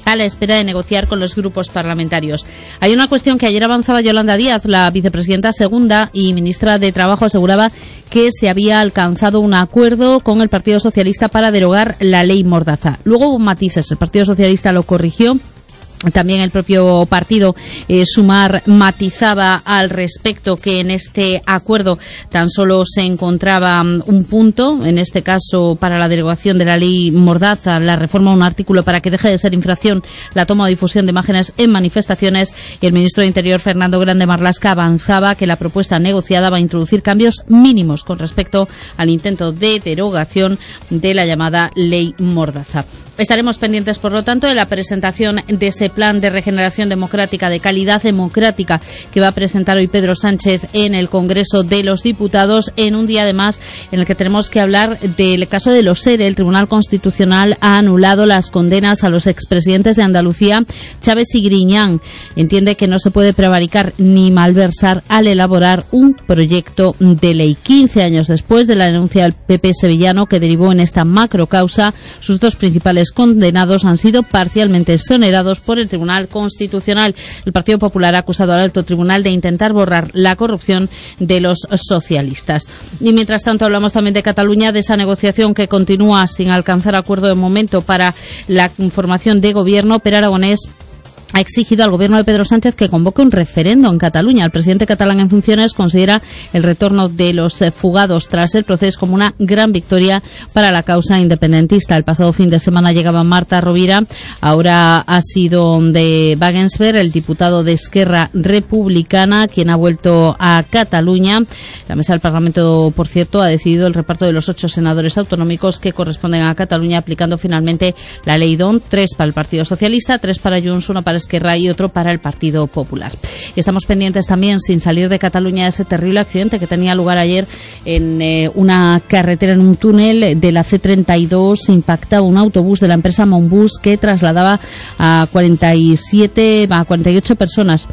a la espera de negociar con los grupos parlamentarios. Hay una cuestión que ayer avanzaba Yolanda Díaz, la vicepresidenta segunda y ministra de Trabajo, aseguraba que se había alcanzado un acuerdo con el Partido Socialista para derogar la ley Mordaza. Luego hubo matices, el Partido Socialista lo corrigió. También el propio partido eh, Sumar matizaba al respecto que en este acuerdo tan solo se encontraba um, un punto, en este caso para la derogación de la ley Mordaza, la reforma de un artículo para que deje de ser infracción la toma o difusión de imágenes en manifestaciones, y el ministro de Interior, Fernando Grande Marlaska, avanzaba que la propuesta negociada va a introducir cambios mínimos con respecto al intento de derogación de la llamada ley Mordaza. Estaremos pendientes, por lo tanto, de la presentación de ese plan de regeneración democrática, de calidad democrática, que va a presentar hoy Pedro Sánchez en el Congreso de los Diputados, en un día además en el que tenemos que hablar del caso de los ERE. El Tribunal Constitucional ha anulado las condenas a los expresidentes de Andalucía, Chávez y Griñán. Entiende que no se puede prevaricar ni malversar al elaborar un proyecto de ley. quince años después de la denuncia del P P sevillano que derivó en esta macrocausa, sus dos principales condenados han sido parcialmente exonerados por el Tribunal Constitucional. El Partido Popular ha acusado al Alto Tribunal de intentar borrar la corrupción de los socialistas. Y mientras tanto hablamos también de Cataluña, de esa negociación que continúa sin alcanzar acuerdo de momento para la formación de gobierno. Per Aragonés ha exigido al gobierno de Pedro Sánchez que convoque un referendo en Cataluña. El presidente catalán en funciones considera el retorno de los fugados tras el proceso como una gran victoria para la causa independentista. El pasado fin de semana llegaba Marta Rovira, ahora ha sido de Wagensberg, el diputado de Esquerra Republicana, quien ha vuelto a Cataluña. La mesa del Parlamento, por cierto, ha decidido el reparto de los ocho senadores autonómicos que corresponden a Cataluña, aplicando finalmente la ley D O N, tres para el Partido Socialista, tres para Junts, uno para Esquerra y otro para el Partido Popular. Y estamos pendientes también, sin salir de Cataluña, de ese terrible accidente que tenía lugar ayer en eh, una carretera, en un túnel de la C treinta y dos. Impactaba un autobús de la empresa Monbus que trasladaba a cuarenta y siete, a cuarenta y ocho personas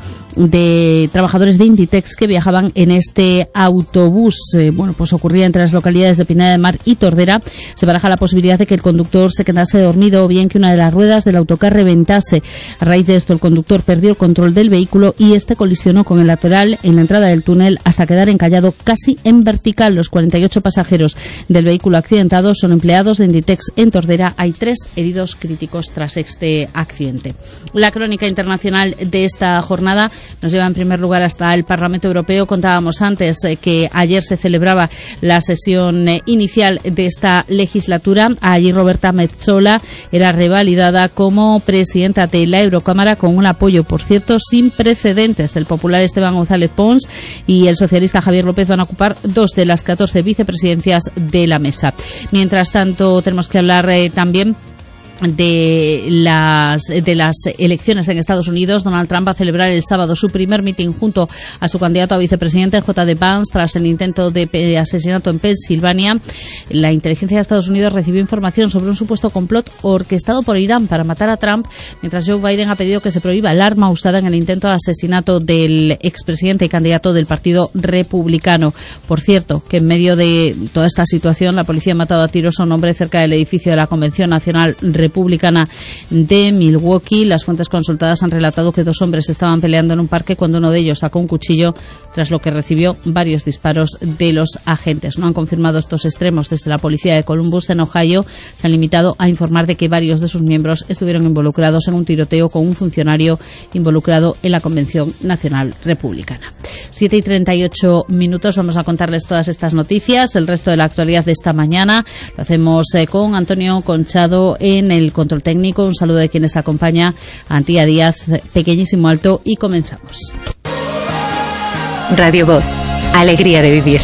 de trabajadores de Inditex que viajaban en este autobús. Eh, bueno, pues ocurría entre las localidades de Pineda de Mar y Tordera. Se baraja la posibilidad de que el conductor se quedase dormido o bien que una de las ruedas del autocar reventase. A raíz de esto, el conductor perdió el control del vehículo y este colisionó con el lateral en la entrada del túnel hasta quedar encallado casi en vertical. Los cuarenta y ocho pasajeros del vehículo accidentado son empleados de Inditex en Tordera. Hay tres heridos críticos tras este accidente. La crónica internacional de esta jornada nos lleva en primer lugar hasta el Parlamento Europeo. Contábamos antes eh, que ayer se celebraba la sesión eh, inicial de esta legislatura. Allí Roberta Metsola era revalidada como presidenta de la Eurocámara con un apoyo, por cierto, sin precedentes. El popular Esteban González Pons y el socialista Javier López van a ocupar dos de las catorce vicepresidencias de la mesa. Mientras tanto, tenemos que hablar eh, también de las de las elecciones en Estados Unidos. Donald Trump va a celebrar el sábado su primer mitin junto a su candidato a vicepresidente, J D Vance, tras el intento de asesinato en Pensilvania. La inteligencia de Estados Unidos recibió información sobre un supuesto complot orquestado por Irán para matar a Trump, mientras Joe Biden ha pedido que se prohíba el arma usada en el intento de asesinato del expresidente y candidato del Partido Republicano. Por cierto, que en medio de toda esta situación, la policía ha matado a tiros a un hombre cerca del edificio de la Convención Nacional Republicana de Milwaukee. Las fuentes consultadas han relatado que dos hombres estaban peleando en un parque cuando uno de ellos sacó un cuchillo, tras lo que recibió varios disparos de los agentes. No han confirmado estos extremos desde la policía de Columbus, en Ohio. Se han limitado a informar de que varios de sus miembros estuvieron involucrados en un tiroteo con un funcionario involucrado en la Convención Nacional Republicana. siete y treinta y ocho minutos. Vamos a contarles todas estas noticias, el resto de la actualidad de esta mañana. Lo hacemos eh, con Antonio Conchado en el control técnico. Un saludo de quien les acompaña, Antía Díaz, pequeñísimo alto, y comenzamos. Radio Voz, alegría de vivir.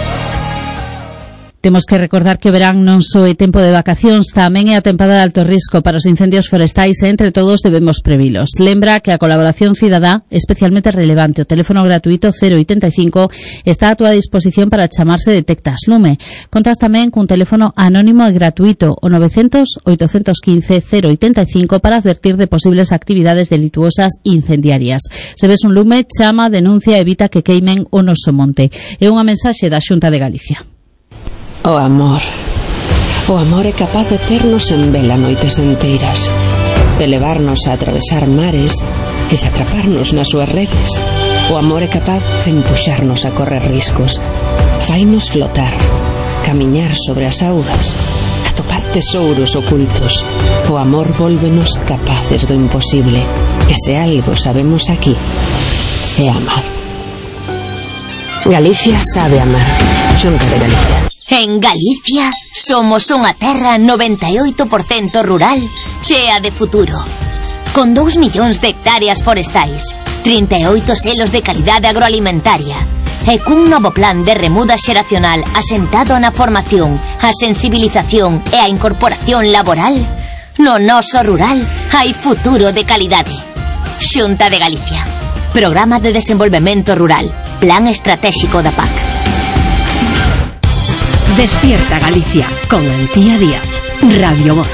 Temos que recordar que o verán non só é tempo de vacacións, tamén é a tempada de alto risco para os incendios forestais e entre todos debemos previlos. Lembra que a colaboración cidadá é especialmente relevante. O teléfono gratuito cero oitenta e cinco está a túa disposición para chamarse Detectas Lume. Contas tamén cun teléfono anónimo e gratuito, o novecientos, oitocentos quince, cero oitenta e cinco, para advertir de posibles actividades delituosas incendiarias. Se ves un lume, chama, denuncia e evita que queimen o noso monte. É unha mensaxe da Xunta de Galicia. O amor. O amor é capaz de ternos en vela noites enteiras. de levarnos a atravesar mares e de atraparnos nas súas redes. O amor é capaz de empuxarnos a correr riscos, fainos flotar, camiñar sobre as augas, atopar tesouros ocultos. O amor vólvenos capaces do imposible, e se algo sabemos aquí é amar. Galicia sabe amar. Xunta de Galicia. En Galicia somos unha terra noventa e oito por cento rural chea de futuro. Con dous millóns de hectáreas forestais, trinta e oito selos de calidade agroalimentaria e cun novo plan de remuda xeracional asentado na formación, a sensibilización e a incorporación laboral, no noso rural hai futuro de calidade. Xunta de Galicia. Programa de Desenvolvemento Rural. Plan Estratégico da P A C. Despierta Galicia con Antía Díaz. Radio Voz.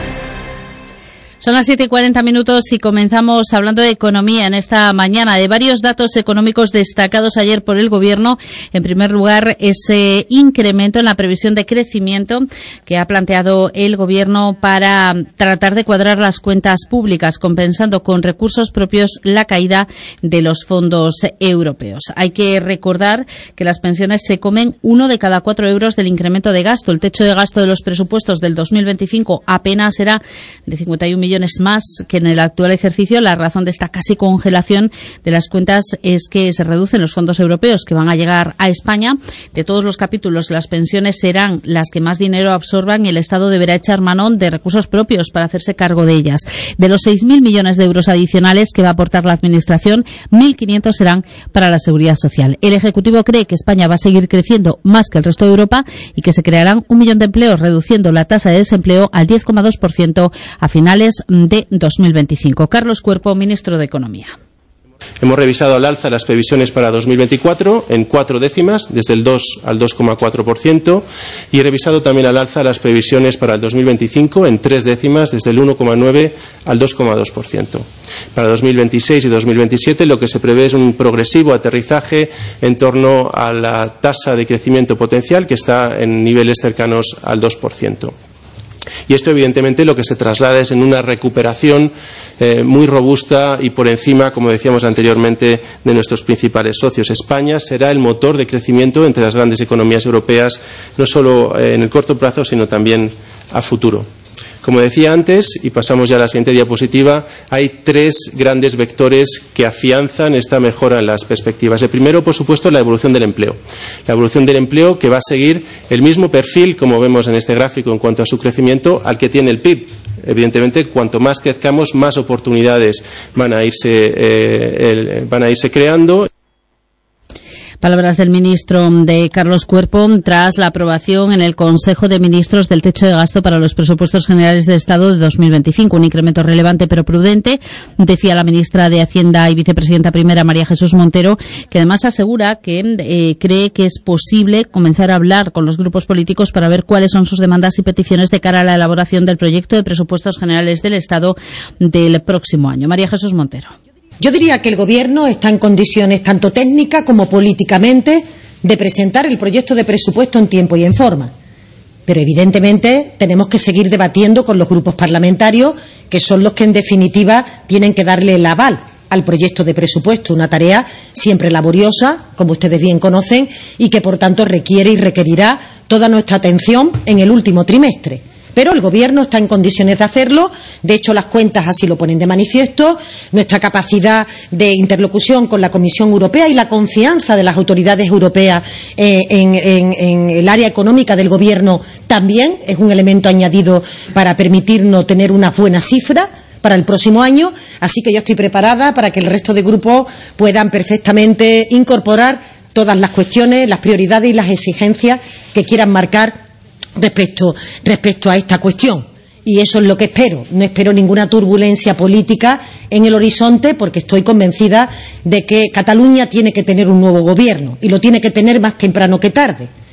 Son las siete y cuarenta minutos y comenzamos hablando de economía en esta mañana, de varios datos económicos destacados ayer por el Gobierno. En primer lugar, ese incremento en la previsión de crecimiento que ha planteado el Gobierno para tratar de cuadrar las cuentas públicas, compensando con recursos propios la caída de los fondos europeos. Hay que recordar que las pensiones se comen uno de cada cuatro euros del incremento de gasto. El techo de gasto de los presupuestos del dos mil veinticinco apenas será de cincuenta y un millones más que en el actual ejercicio. La razón de esta casi congelación de las cuentas es que se reducen los fondos europeos que van a llegar a España. De todos los capítulos, las pensiones serán las que más dinero absorban y el Estado deberá echar mano de recursos propios para hacerse cargo de ellas. De los seis mil millones de euros adicionales que va a aportar la Administración, mil quinientos serán para la Seguridad Social. El Ejecutivo cree que España va a seguir creciendo más que el resto de Europa y que se crearán un millón de empleos, reduciendo la tasa de desempleo al diez coma dos por ciento a finales de dos mil veinticinco. Carlos Cuerpo, ministro de Economía. Hemos revisado al alza las previsiones para dos mil veinticuatro en cuatro décimas, desde el dos al dos coma cuatro por ciento, y he revisado también al alza las previsiones para el dos mil veinticinco en tres décimas, desde el uno coma nueve al dos coma dos por ciento. Para dos mil veintiséis y dos mil veintisiete lo que se prevé es un progresivo aterrizaje en torno a la tasa de crecimiento potencial, que está en niveles cercanos al dos por ciento. Y esto, evidentemente, lo que se traslada es en una recuperación eh, muy robusta y por encima, como decíamos anteriormente, de nuestros principales socios. España será el motor de crecimiento entre las grandes economías europeas, no solo eh, en el corto plazo, sino también a futuro. Como decía antes, y pasamos ya a la siguiente diapositiva, hay tres grandes vectores que afianzan esta mejora en las perspectivas. El primero, por supuesto, la evolución del empleo. La evolución del empleo que va a seguir el mismo perfil, como vemos en este gráfico, en cuanto a su crecimiento, al que tiene el P I B. Evidentemente, cuanto más crezcamos, más oportunidades van a irse, eh, el, van a irse creando. Palabras del ministro de Carlos Cuerpo tras la aprobación en el Consejo de Ministros del techo de gasto para los presupuestos generales de Estado de dos mil veinticinco. Un incremento relevante pero prudente, decía la ministra de Hacienda y vicepresidenta primera María Jesús Montero, que además asegura que eh, cree que es posible comenzar a hablar con los grupos políticos para ver cuáles son sus demandas y peticiones de cara a la elaboración del proyecto de presupuestos generales del Estado del próximo año. María Jesús Montero. Yo diría que el Gobierno está en condiciones, tanto técnicas como políticamente, de presentar el proyecto de presupuesto en tiempo y en forma. Pero, evidentemente, tenemos que seguir debatiendo con los grupos parlamentarios, que son los que, en definitiva, tienen que darle el aval al proyecto de presupuesto. Una tarea siempre laboriosa, como ustedes bien conocen, y que, por tanto, requiere y requerirá toda nuestra atención en el último trimestre. Pero el Gobierno está en condiciones de hacerlo. De hecho, las cuentas así lo ponen de manifiesto. Nuestra capacidad de interlocución con la Comisión Europea y la confianza de las autoridades europeas eh, en, en, en el área económica del Gobierno también es un elemento añadido para permitirnos tener una buena cifra para el próximo año. Así que yo estoy preparada para que el resto de grupos puedan perfectamente incorporar todas las cuestiones, las prioridades y las exigencias que quieran marcar Respecto, respecto a esta cuestión. Y eso es lo que espero. No espero ninguna turbulencia política en el horizonte, porque estoy convencida de que Cataluña tiene que tener un nuevo gobierno y lo tiene que tener más temprano que tarde.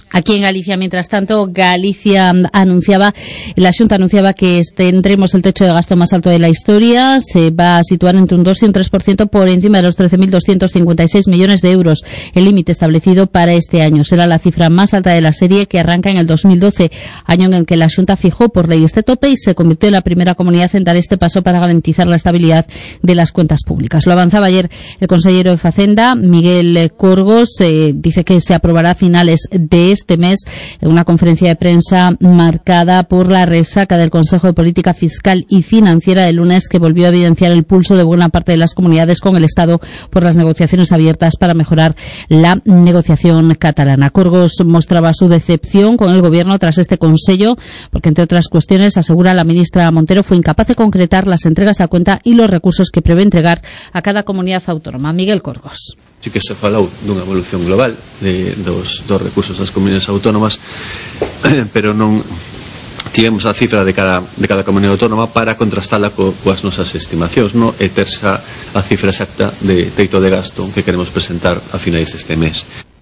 Aquí en Galicia, mientras tanto, Galicia anunciaba, la Xunta anunciaba que tendremos el techo de gasto más alto de la historia, se va a situar entre un dos y un tres por ciento por encima de los trece mil doscientos cincuenta y seis millones de euros. El límite establecido para este año será la cifra más alta de la serie, que arranca en el dos mil doce, año en el que la Xunta fijó por ley este tope y se convirtió en la primera comunidad en dar este paso para garantizar la estabilidad de las cuentas públicas. Lo avanzaba ayer el consejero de Facenda, Miguel Corgos, eh, dice que se aprobará a finales de este mes en una conferencia de prensa marcada por la resaca del Consejo de Política Fiscal y Financiera del lunes, que volvió a evidenciar el pulso de buena parte de las comunidades con el Estado por las negociaciones abiertas para mejorar la negociación catalana. Corgos mostraba su decepción con el Gobierno tras este consejo, porque entre otras cuestiones, asegura la ministra Montero, fue incapaz de concretar las entregas a cuenta y los recursos que prevé entregar a cada comunidad autónoma. Miguel Corgos. Sí que se falou dunha evolución global de, dos, dos recursos das comunidades autónomas, pero non tivemos a cifra de cada, de cada comunidade autónoma para contrastala co, coas nosas estimacións, no? E terse a cifra exacta de teito de gasto que queremos presentar a finais deste mes.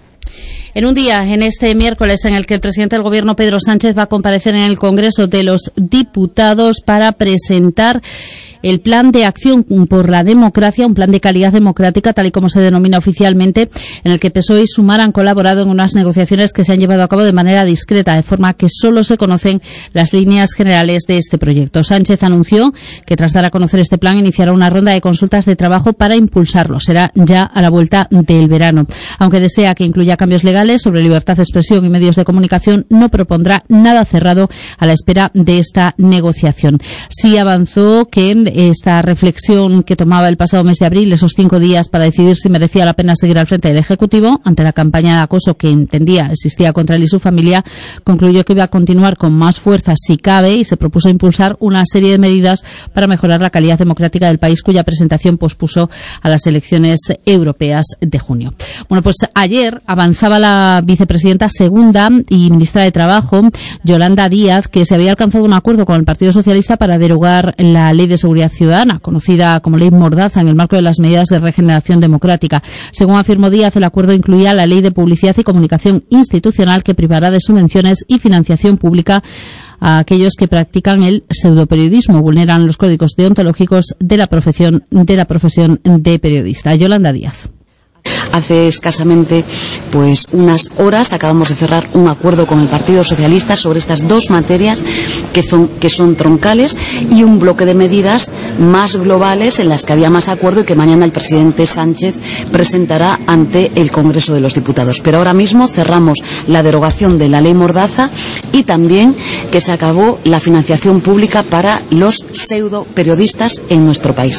En un día, en este miércoles, en el que el presidente del Gobierno, Pedro Sánchez, va a comparecer en el Congreso de los Diputados para presentar el plan de acción por la democracia, un plan de calidad democrática, tal y como se denomina oficialmente, en el que P S O E y Sumar han colaborado en unas negociaciones que se han llevado a cabo de manera discreta, de forma que solo se conocen las líneas generales de este proyecto. Sánchez anunció que tras dar a conocer este plan iniciará una ronda de consultas de trabajo para impulsarlo. Será ya a la vuelta del verano. Aunque desea que incluya cambios legales sobre libertad de expresión y medios de comunicación, no propondrá nada cerrado a la espera de esta negociación. Sí avanzó que esta reflexión que tomaba el pasado mes de abril, esos cinco días para decidir si merecía la pena seguir al frente del Ejecutivo ante la campaña de acoso que entendía existía contra él y su familia, concluyó que iba a continuar con más fuerza si cabe y se propuso impulsar una serie de medidas para mejorar la calidad democrática del país, cuya presentación pospuso a las elecciones europeas de junio. Bueno, pues ayer avanzaba la vicepresidenta segunda y ministra de Trabajo, Yolanda Díaz, que se había alcanzado un acuerdo con el Partido Socialista para derogar la Ley de Seguridad Ciudadana, conocida como Ley Mordaza, en el marco de las medidas de regeneración democrática. Según afirmó Díaz, el acuerdo incluía la Ley de Publicidad y Comunicación Institucional, que privará de subvenciones y financiación pública a aquellos que practican el pseudoperiodismo, vulneran los códigos deontológicos de la profesión de la profesión de periodista. Yolanda Díaz. Hace escasamente pues unas horas acabamos de cerrar un acuerdo con el Partido Socialista sobre estas dos materias que son, que son troncales, y un bloque de medidas más globales en las que había más acuerdo y que mañana el presidente Sánchez presentará ante el Congreso de los Diputados. Pero ahora mismo cerramos la derogación de la Ley Mordaza y también que se acabó la financiación pública para los pseudoperiodistas en nuestro país.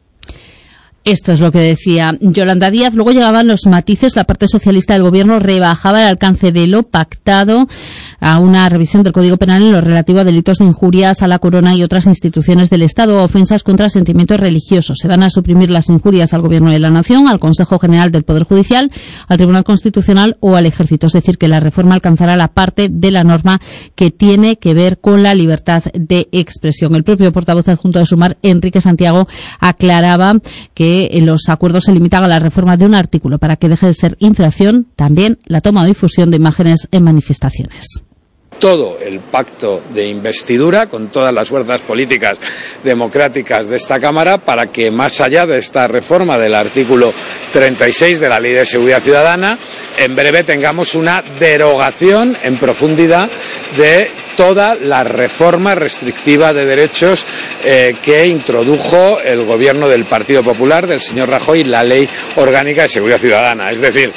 Esto es lo que decía Yolanda Díaz. Luego llegaban los matices. La parte socialista del Gobierno rebajaba el alcance de lo pactado a una revisión del Código Penal en lo relativo a delitos de injurias a la corona y otras instituciones del Estado, o ofensas contra sentimientos religiosos. Se van a suprimir las injurias al Gobierno de la Nación, al Consejo General del Poder Judicial, al Tribunal Constitucional o al Ejército. Es decir, que la reforma alcanzará la parte de la norma que tiene que ver con la libertad de expresión. El propio portavoz adjunto de Sumar, Enrique Santiago, aclaraba que los acuerdos se limitan a la reforma de un artículo para que deje de ser infracción también la toma o difusión de imágenes en manifestaciones. Todo el pacto de investidura con todas las fuerzas políticas democráticas de esta Cámara para que, más allá de esta reforma del artículo treinta y seis de la Ley de Seguridad Ciudadana, en breve tengamos una derogación en profundidad de toda la reforma restrictiva de derechos eh, que introdujo el gobierno del Partido Popular, del señor Rajoy, la Ley Orgánica de Seguridad Ciudadana. Es decir,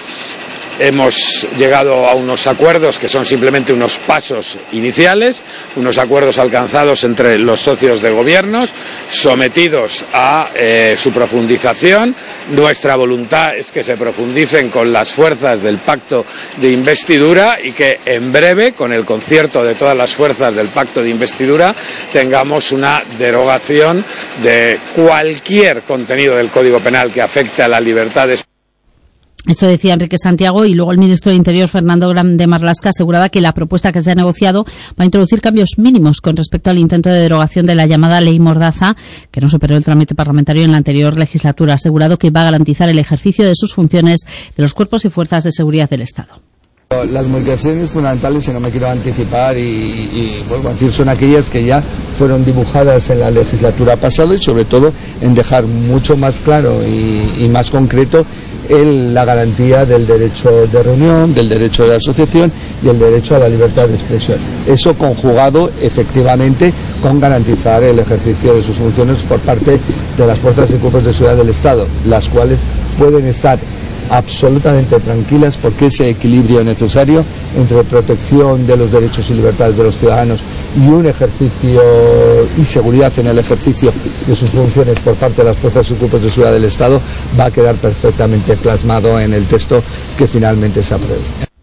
hemos llegado a unos acuerdos que son simplemente unos pasos iniciales, unos acuerdos alcanzados entre los socios de gobiernos, sometidos a eh, su profundización. Nuestra voluntad es que se profundicen con las fuerzas del pacto de investidura y que en breve, con el concierto de todas las fuerzas del pacto de investidura, tengamos una derogación de cualquier contenido del Código Penal que afecte a la libertad de Esto decía Enrique Santiago, y luego el ministro de Interior, Fernando Grande Marlaska, aseguraba que la propuesta que se ha negociado va a introducir cambios mínimos con respecto al intento de derogación de la llamada Ley Mordaza, que no superó el trámite parlamentario en la anterior legislatura. Ha asegurado que va a garantizar el ejercicio de sus funciones de los cuerpos y fuerzas de seguridad del Estado. Las modificaciones fundamentales, si no me quiero anticipar y, y vuelvo a decir, son aquellas que ya fueron dibujadas en la legislatura pasada y sobre todo en dejar mucho más claro y, y más concreto el, la garantía del derecho de reunión, del derecho de asociación y el derecho a la libertad de expresión. Eso conjugado efectivamente con garantizar el ejercicio de sus funciones por parte de las fuerzas y cuerpos de seguridad del Estado, las cuales pueden estar absolutamente tranquilas porque ese equilibrio necesario entre protección de los derechos y libertades de los ciudadanos y un ejercicio y seguridad en el ejercicio de sus funciones por parte de las fuerzas y cuerpos de seguridad del Estado va a quedar perfectamente plasmado en el texto que finalmente se apruebe.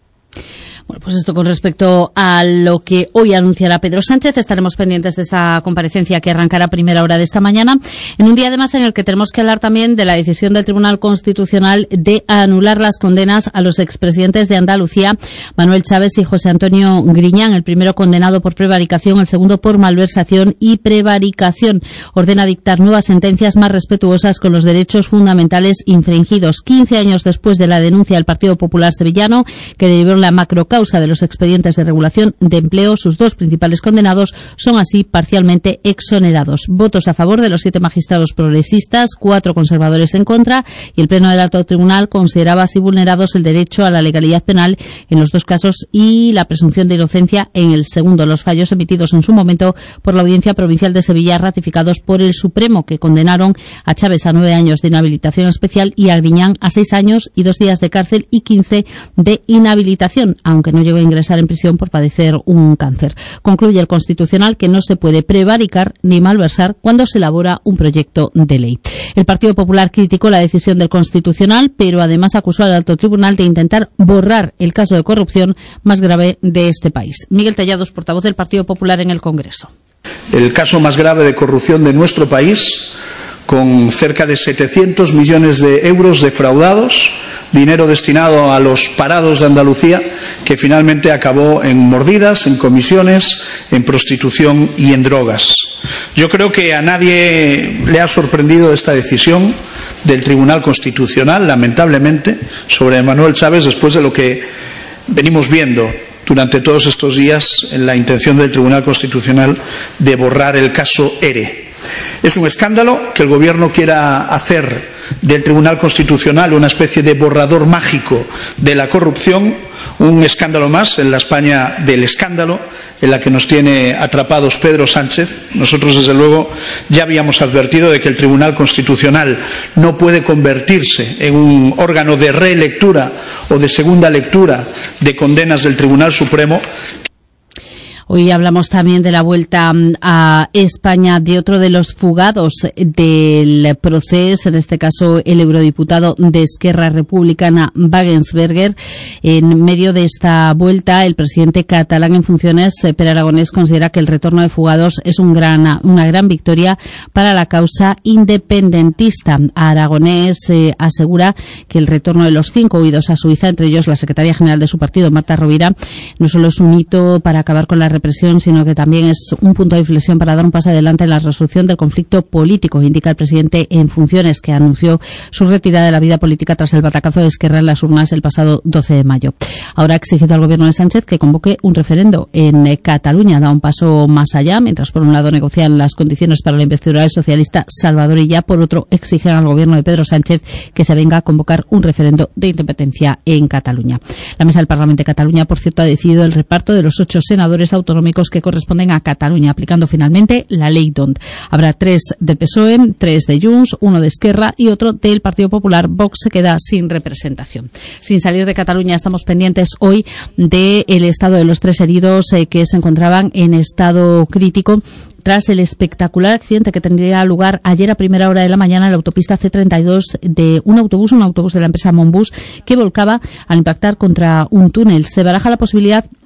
Bueno, pues esto con respecto a lo que hoy anunciará Pedro Sánchez. Estaremos pendientes de esta comparecencia que arrancará a primera hora de esta mañana, en un día además en el que tenemos que hablar también de la decisión del Tribunal Constitucional de anular las condenas a los expresidentes de Andalucía, Manuel Chaves y José Antonio Griñán, el primero condenado por prevaricación, el segundo por malversación y prevaricación. Ordena dictar nuevas sentencias más respetuosas con los derechos fundamentales infringidos. quince años después de la denuncia del Partido Popular sevillano, que derivó en la macro causa de los expedientes de regulación de empleo, sus dos principales condenados son así parcialmente exonerados. Votos a favor de los siete magistrados progresistas, cuatro conservadores en contra, y el Pleno del Alto Tribunal consideraba así vulnerados el derecho a la legalidad penal en los dos casos y la presunción de inocencia en el segundo. Los fallos emitidos en su momento por la Audiencia Provincial de Sevilla, ratificados por el Supremo, que condenaron a Chaves a nueve años de inhabilitación especial y a Griñán a seis años y dos días de cárcel y quince de inhabilitación, aunque no llegó a ingresar en prisión por padecer un cáncer. Concluye el Constitucional que no se puede prevaricar ni malversar cuando se elabora un proyecto de ley. El Partido Popular criticó la decisión del Constitucional, pero además acusó al Alto Tribunal de intentar borrar el caso de corrupción más grave de este país. Miguel Tellados, portavoz del Partido Popular en el Congreso. El caso más grave de corrupción de nuestro país, con cerca de setecientos millones de euros defraudados, dinero destinado a los parados de Andalucía, que finalmente acabó en mordidas, en comisiones, en prostitución y en drogas. Yo creo que a nadie le ha sorprendido esta decisión del Tribunal Constitucional, lamentablemente, sobre Manuel Chaves, después de lo que venimos viendo durante todos estos días en la intención del Tribunal Constitucional de borrar el caso ERE. Es un escándalo que el Gobierno quiera hacer del Tribunal Constitucional una especie de borrador mágico de la corrupción, un escándalo más en la España del escándalo en la que nos tiene atrapados Pedro Sánchez. Nosotros, desde luego, ya habíamos advertido de que el Tribunal Constitucional no puede convertirse en un órgano de relectura o de segunda lectura de condenas del Tribunal Supremo. Hoy hablamos también de la vuelta a España de otro de los fugados del proceso, en este caso el eurodiputado de Esquerra Republicana, Wagensberger. En medio de esta vuelta, el presidente catalán en funciones, Pere Aragonés, considera que el retorno de fugados es un gran, una gran victoria para la causa independentista. Aragonés eh, asegura que el retorno de los cinco huidos a Suiza, entre ellos la secretaria general de su partido, Marta Rovira, no solo es un hito para acabar con la represión, sino que también es un punto de inflexión para dar un paso adelante en la resolución del conflicto político, indica el presidente en funciones, que anunció su retirada de la vida política tras el batacazo de Esquerra en las urnas el pasado doce de mayo. Ahora ha exigido al gobierno de Sánchez que convoque un referendo en Cataluña. Da un paso más allá, mientras por un lado negocian las condiciones para la investidura del socialista Salvador Illa, por otro exigen al gobierno de Pedro Sánchez que se venga a convocar un referendo de independencia en Cataluña. La mesa del Parlamento de Cataluña, por cierto, ha decidido el reparto de los ocho senadores autonómicos que corresponden a Cataluña, aplicando finalmente la ley D O N T. Habrá tres del P S O E, tres de Junts, uno de Esquerra y otro del Partido Popular. Vox se queda sin representación. Sin salir de Cataluña, estamos pendientes hoy del estado de los tres heridos eh, que se encontraban en estado crítico tras el espectacular accidente que tendría lugar ayer a primera hora de la mañana en la autopista C treinta y dos de un autobús, un autobús de la empresa Monbus, que volcaba al impactar contra un túnel. Se baraja la posibilidad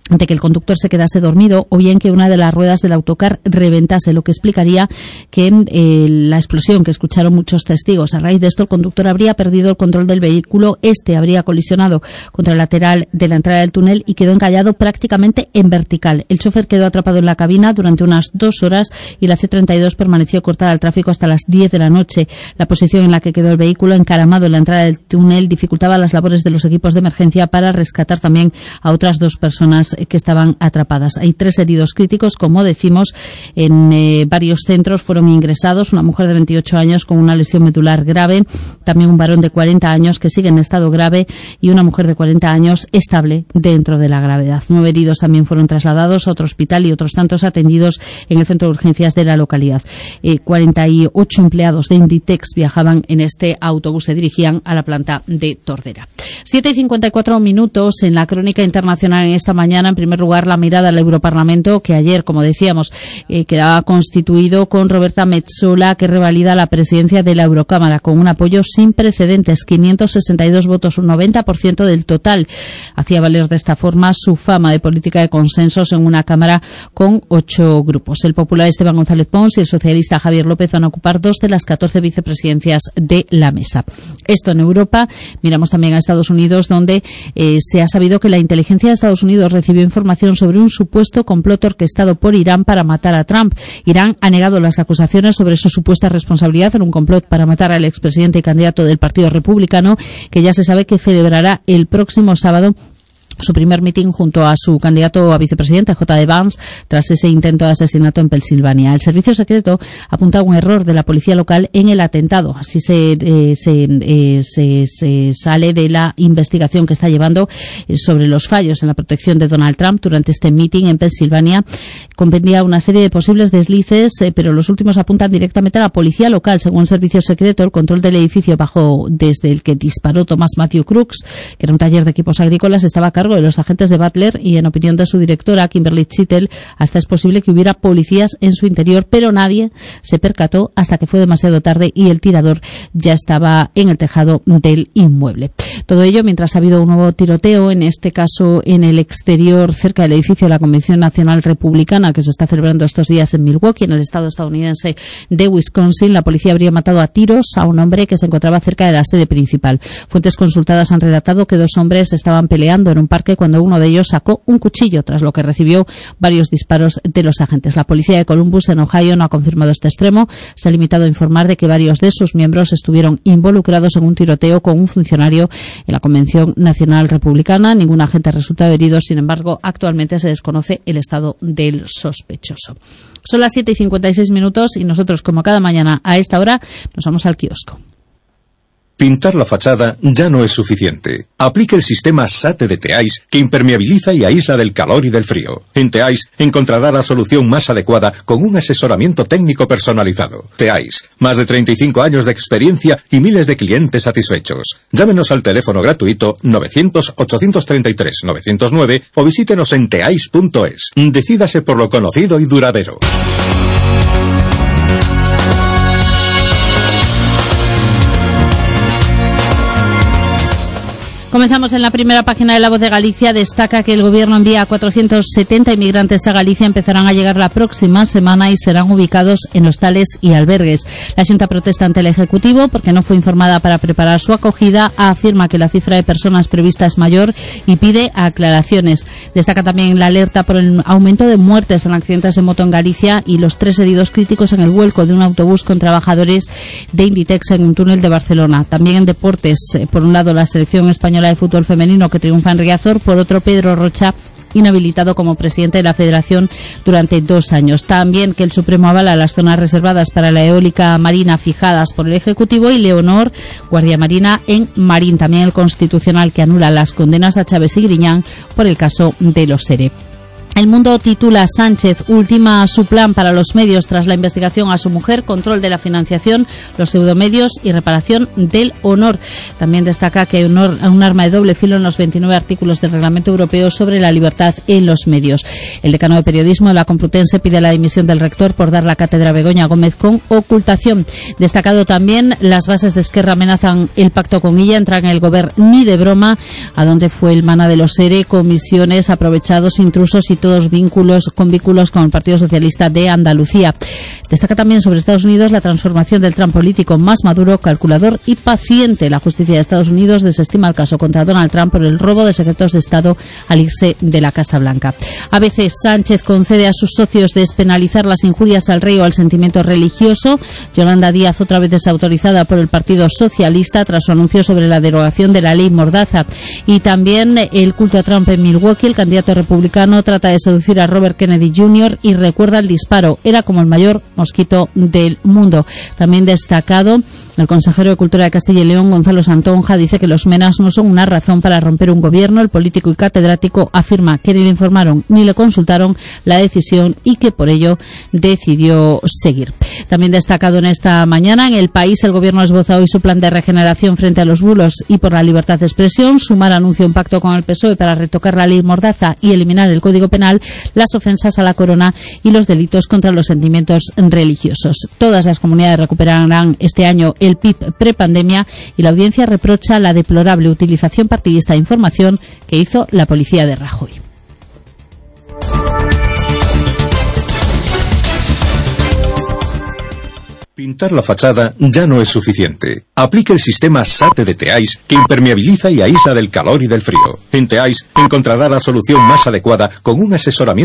de que el conductor se quedase dormido o bien que una de las ruedas del autocar reventase, lo que explicaría que eh, la explosión que escucharon muchos testigos. A raíz de esto, el conductor habría perdido el control del vehículo, este habría colisionado contra el lateral de la entrada del túnel y quedó encallado prácticamente en vertical. El chofer quedó atrapado en la cabina durante unas dos horas y la C treinta y dos permaneció cortada al tráfico hasta las diez de la noche. La posición en la que quedó el vehículo encaramado en la entrada del túnel dificultaba las labores de los equipos de emergencia para rescatar también a otras dos personas que estaban atrapadas. Hay tres heridos críticos, como decimos, en eh, varios centros fueron ingresados, una mujer de veintiocho años con una lesión medular grave, también un varón de cuarenta años que sigue en estado grave y una mujer de cuarenta años estable dentro de la gravedad. Nueve heridos también fueron trasladados a otro hospital y otros tantos atendidos en el centro de urgencias de la localidad. Eh, cuarenta y ocho empleados de Inditex viajaban en este autobús, se dirigían a la planta de Tordera. siete y cincuenta y cuatro minutos en la crónica internacional en esta mañana. En primer lugar, la mirada al Europarlamento, que ayer, como decíamos, eh, quedaba constituido con Roberta Metsola, que revalida la presidencia de la Eurocámara con un apoyo sin precedentes, quinientos sesenta y dos votos, un noventa por ciento del total. Hacía valer de esta forma su fama de política de consensos en una Cámara con ocho grupos. El popular Esteban González Pons y el socialista Javier López van a ocupar dos de las catorce vicepresidencias de la mesa. Esto en Europa. Miramos también a Estados Unidos, donde eh, se ha sabido que la inteligencia de Estados Unidos recibió información sobre un supuesto complot orquestado por Irán para matar a Trump. Irán ha negado las acusaciones sobre su supuesta responsabilidad en un complot para matar al expresidente y candidato del Partido Republicano, que ya se sabe que celebrará el próximo sábado su primer mitin junto a su candidato a vicepresidente, J D Vance, tras ese intento de asesinato en Pensilvania. El servicio secreto apunta a un error de la policía local en el atentado. Así se, eh, se, eh, se, se sale de la investigación que está llevando eh, sobre los fallos en la protección de Donald Trump durante este mitin en Pensilvania. Comprendía una serie de posibles deslices, eh, pero los últimos apuntan directamente a la policía local. Según el servicio secreto, el control del edificio bajo desde el que disparó Thomas Matthew Crooks, que era un taller de equipos agrícolas, estaba a cargo de los agentes de Butler y, en opinión de su directora, Kimberly Chittel, hasta es posible que hubiera policías en su interior, pero nadie se percató hasta que fue demasiado tarde y el tirador ya estaba en el tejado del inmueble. Todo ello mientras ha habido un nuevo tiroteo, en este caso en el exterior, cerca del edificio de la Convención Nacional Republicana, que se está celebrando estos días en Milwaukee, en el estado estadounidense de Wisconsin. La policía habría matado a tiros a un hombre que se encontraba cerca de la sede principal. Fuentes consultadas han relatado que dos hombres estaban peleando en un parque cuando uno de ellos sacó un cuchillo, tras lo que recibió varios disparos de los agentes. La policía de Columbus, en Ohio, no ha confirmado este extremo. Se ha limitado a informar de que varios de sus miembros estuvieron involucrados en un tiroteo con un funcionario en la Convención Nacional Republicana. Ningún agente ha resultado herido. Sin embargo, actualmente se desconoce el estado del sospechoso. Son las siete y cincuenta y seis minutos y nosotros, como cada mañana a esta hora, nos vamos al kiosco. Pintar la fachada ya no es suficiente. Aplique el sistema S A T de Teais, que impermeabiliza y aísla del calor y del frío. En Teais encontrará la solución más adecuada con un asesoramiento técnico personalizado. Teais, más de treinta y cinco años de experiencia y miles de clientes satisfechos. Llámenos al teléfono gratuito novecientos, ochocientos treinta y tres, novecientos nueve o visítenos en teais punto es. Decídase por lo conocido y duradero. Comenzamos en la primera página de La Voz de Galicia. Destaca que el Gobierno envía a cuatrocientos setenta inmigrantes a Galicia. Empezarán a llegar la próxima semana y serán ubicados en hostales y albergues. La Xunta protesta ante el Ejecutivo porque no fue informada para preparar su acogida. Afirma que la cifra de personas prevista es mayor y pide aclaraciones. Destaca también la alerta por el aumento de muertes en accidentes de moto en Galicia y los tres heridos críticos en el vuelco de un autobús con trabajadores de Inditex en un túnel de Barcelona. También en deportes, por un lado la selección española de fútbol femenino que triunfa en Riazor, por otro Pedro Rocha, inhabilitado como presidente de la Federación durante dos años. También que el Supremo avala las zonas reservadas para la eólica marina fijadas por el Ejecutivo y Leonor, Guardia Marina en Marín. También el Constitucional que anula las condenas a Chávez y Griñán por el caso de los ERE. El Mundo titula: Sánchez ultima su plan para los medios tras la investigación a su mujer, control de la financiación, los pseudomedios y reparación del honor. También destaca que hay un, un arma de doble filo en los veintinueve artículos del Reglamento Europeo sobre la libertad en los medios. El decano de Periodismo de la Complutense pide la dimisión del rector por dar la cátedra a Begoña Gómez con ocultación. Destacado también: las bases de Esquerra amenazan el pacto con Illa, entran en el gobierno ni de broma, a donde fue el mana de los ERE, comisiones, aprovechados, intrusos y todos vínculos con vínculos con el Partido Socialista de Andalucía. Destaca también sobre Estados Unidos la transformación del Trump político: más maduro, calculador y paciente. La justicia de Estados Unidos desestima el caso contra Donald Trump por el robo de secretos de Estado al irse de la Casa Blanca. A veces Sánchez concede a sus socios despenalizar las injurias al rey o al sentimiento religioso. Yolanda Díaz otra vez desautorizada por el Partido Socialista tras su anuncio sobre la derogación de la ley Mordaza. Y también el culto a Trump en Milwaukee. El candidato republicano trata de seducir a Robert Kennedy junior y recuerda el disparo: era como el mayor mosquito del mundo. También destacado, el consejero de Cultura de Castilla y León, Gonzalo Santonja, dice que los menas no son una razón para romper un gobierno. El político y catedrático afirma que ni le informaron ni le consultaron la decisión y que por ello decidió seguir. También destacado en esta mañana, en El País, el gobierno ha esbozado hoy su plan de regeneración frente a los bulos y por la libertad de expresión. Sumar anuncia un pacto con el P S O E para retocar la ley Mordaza y eliminar el Código Penal, las ofensas a la corona y los delitos contra los sentimientos religiosos. Todas las comunidades recuperarán este año el P I B prepandemia y la audiencia reprocha la deplorable utilización partidista de información que hizo la policía de Rajoy. Pintar la fachada ya no es suficiente. Aplique el sistema SATE de Teais, que impermeabiliza y aísla del calor y del frío. En Teais encontrará la solución más adecuada con un asesoramiento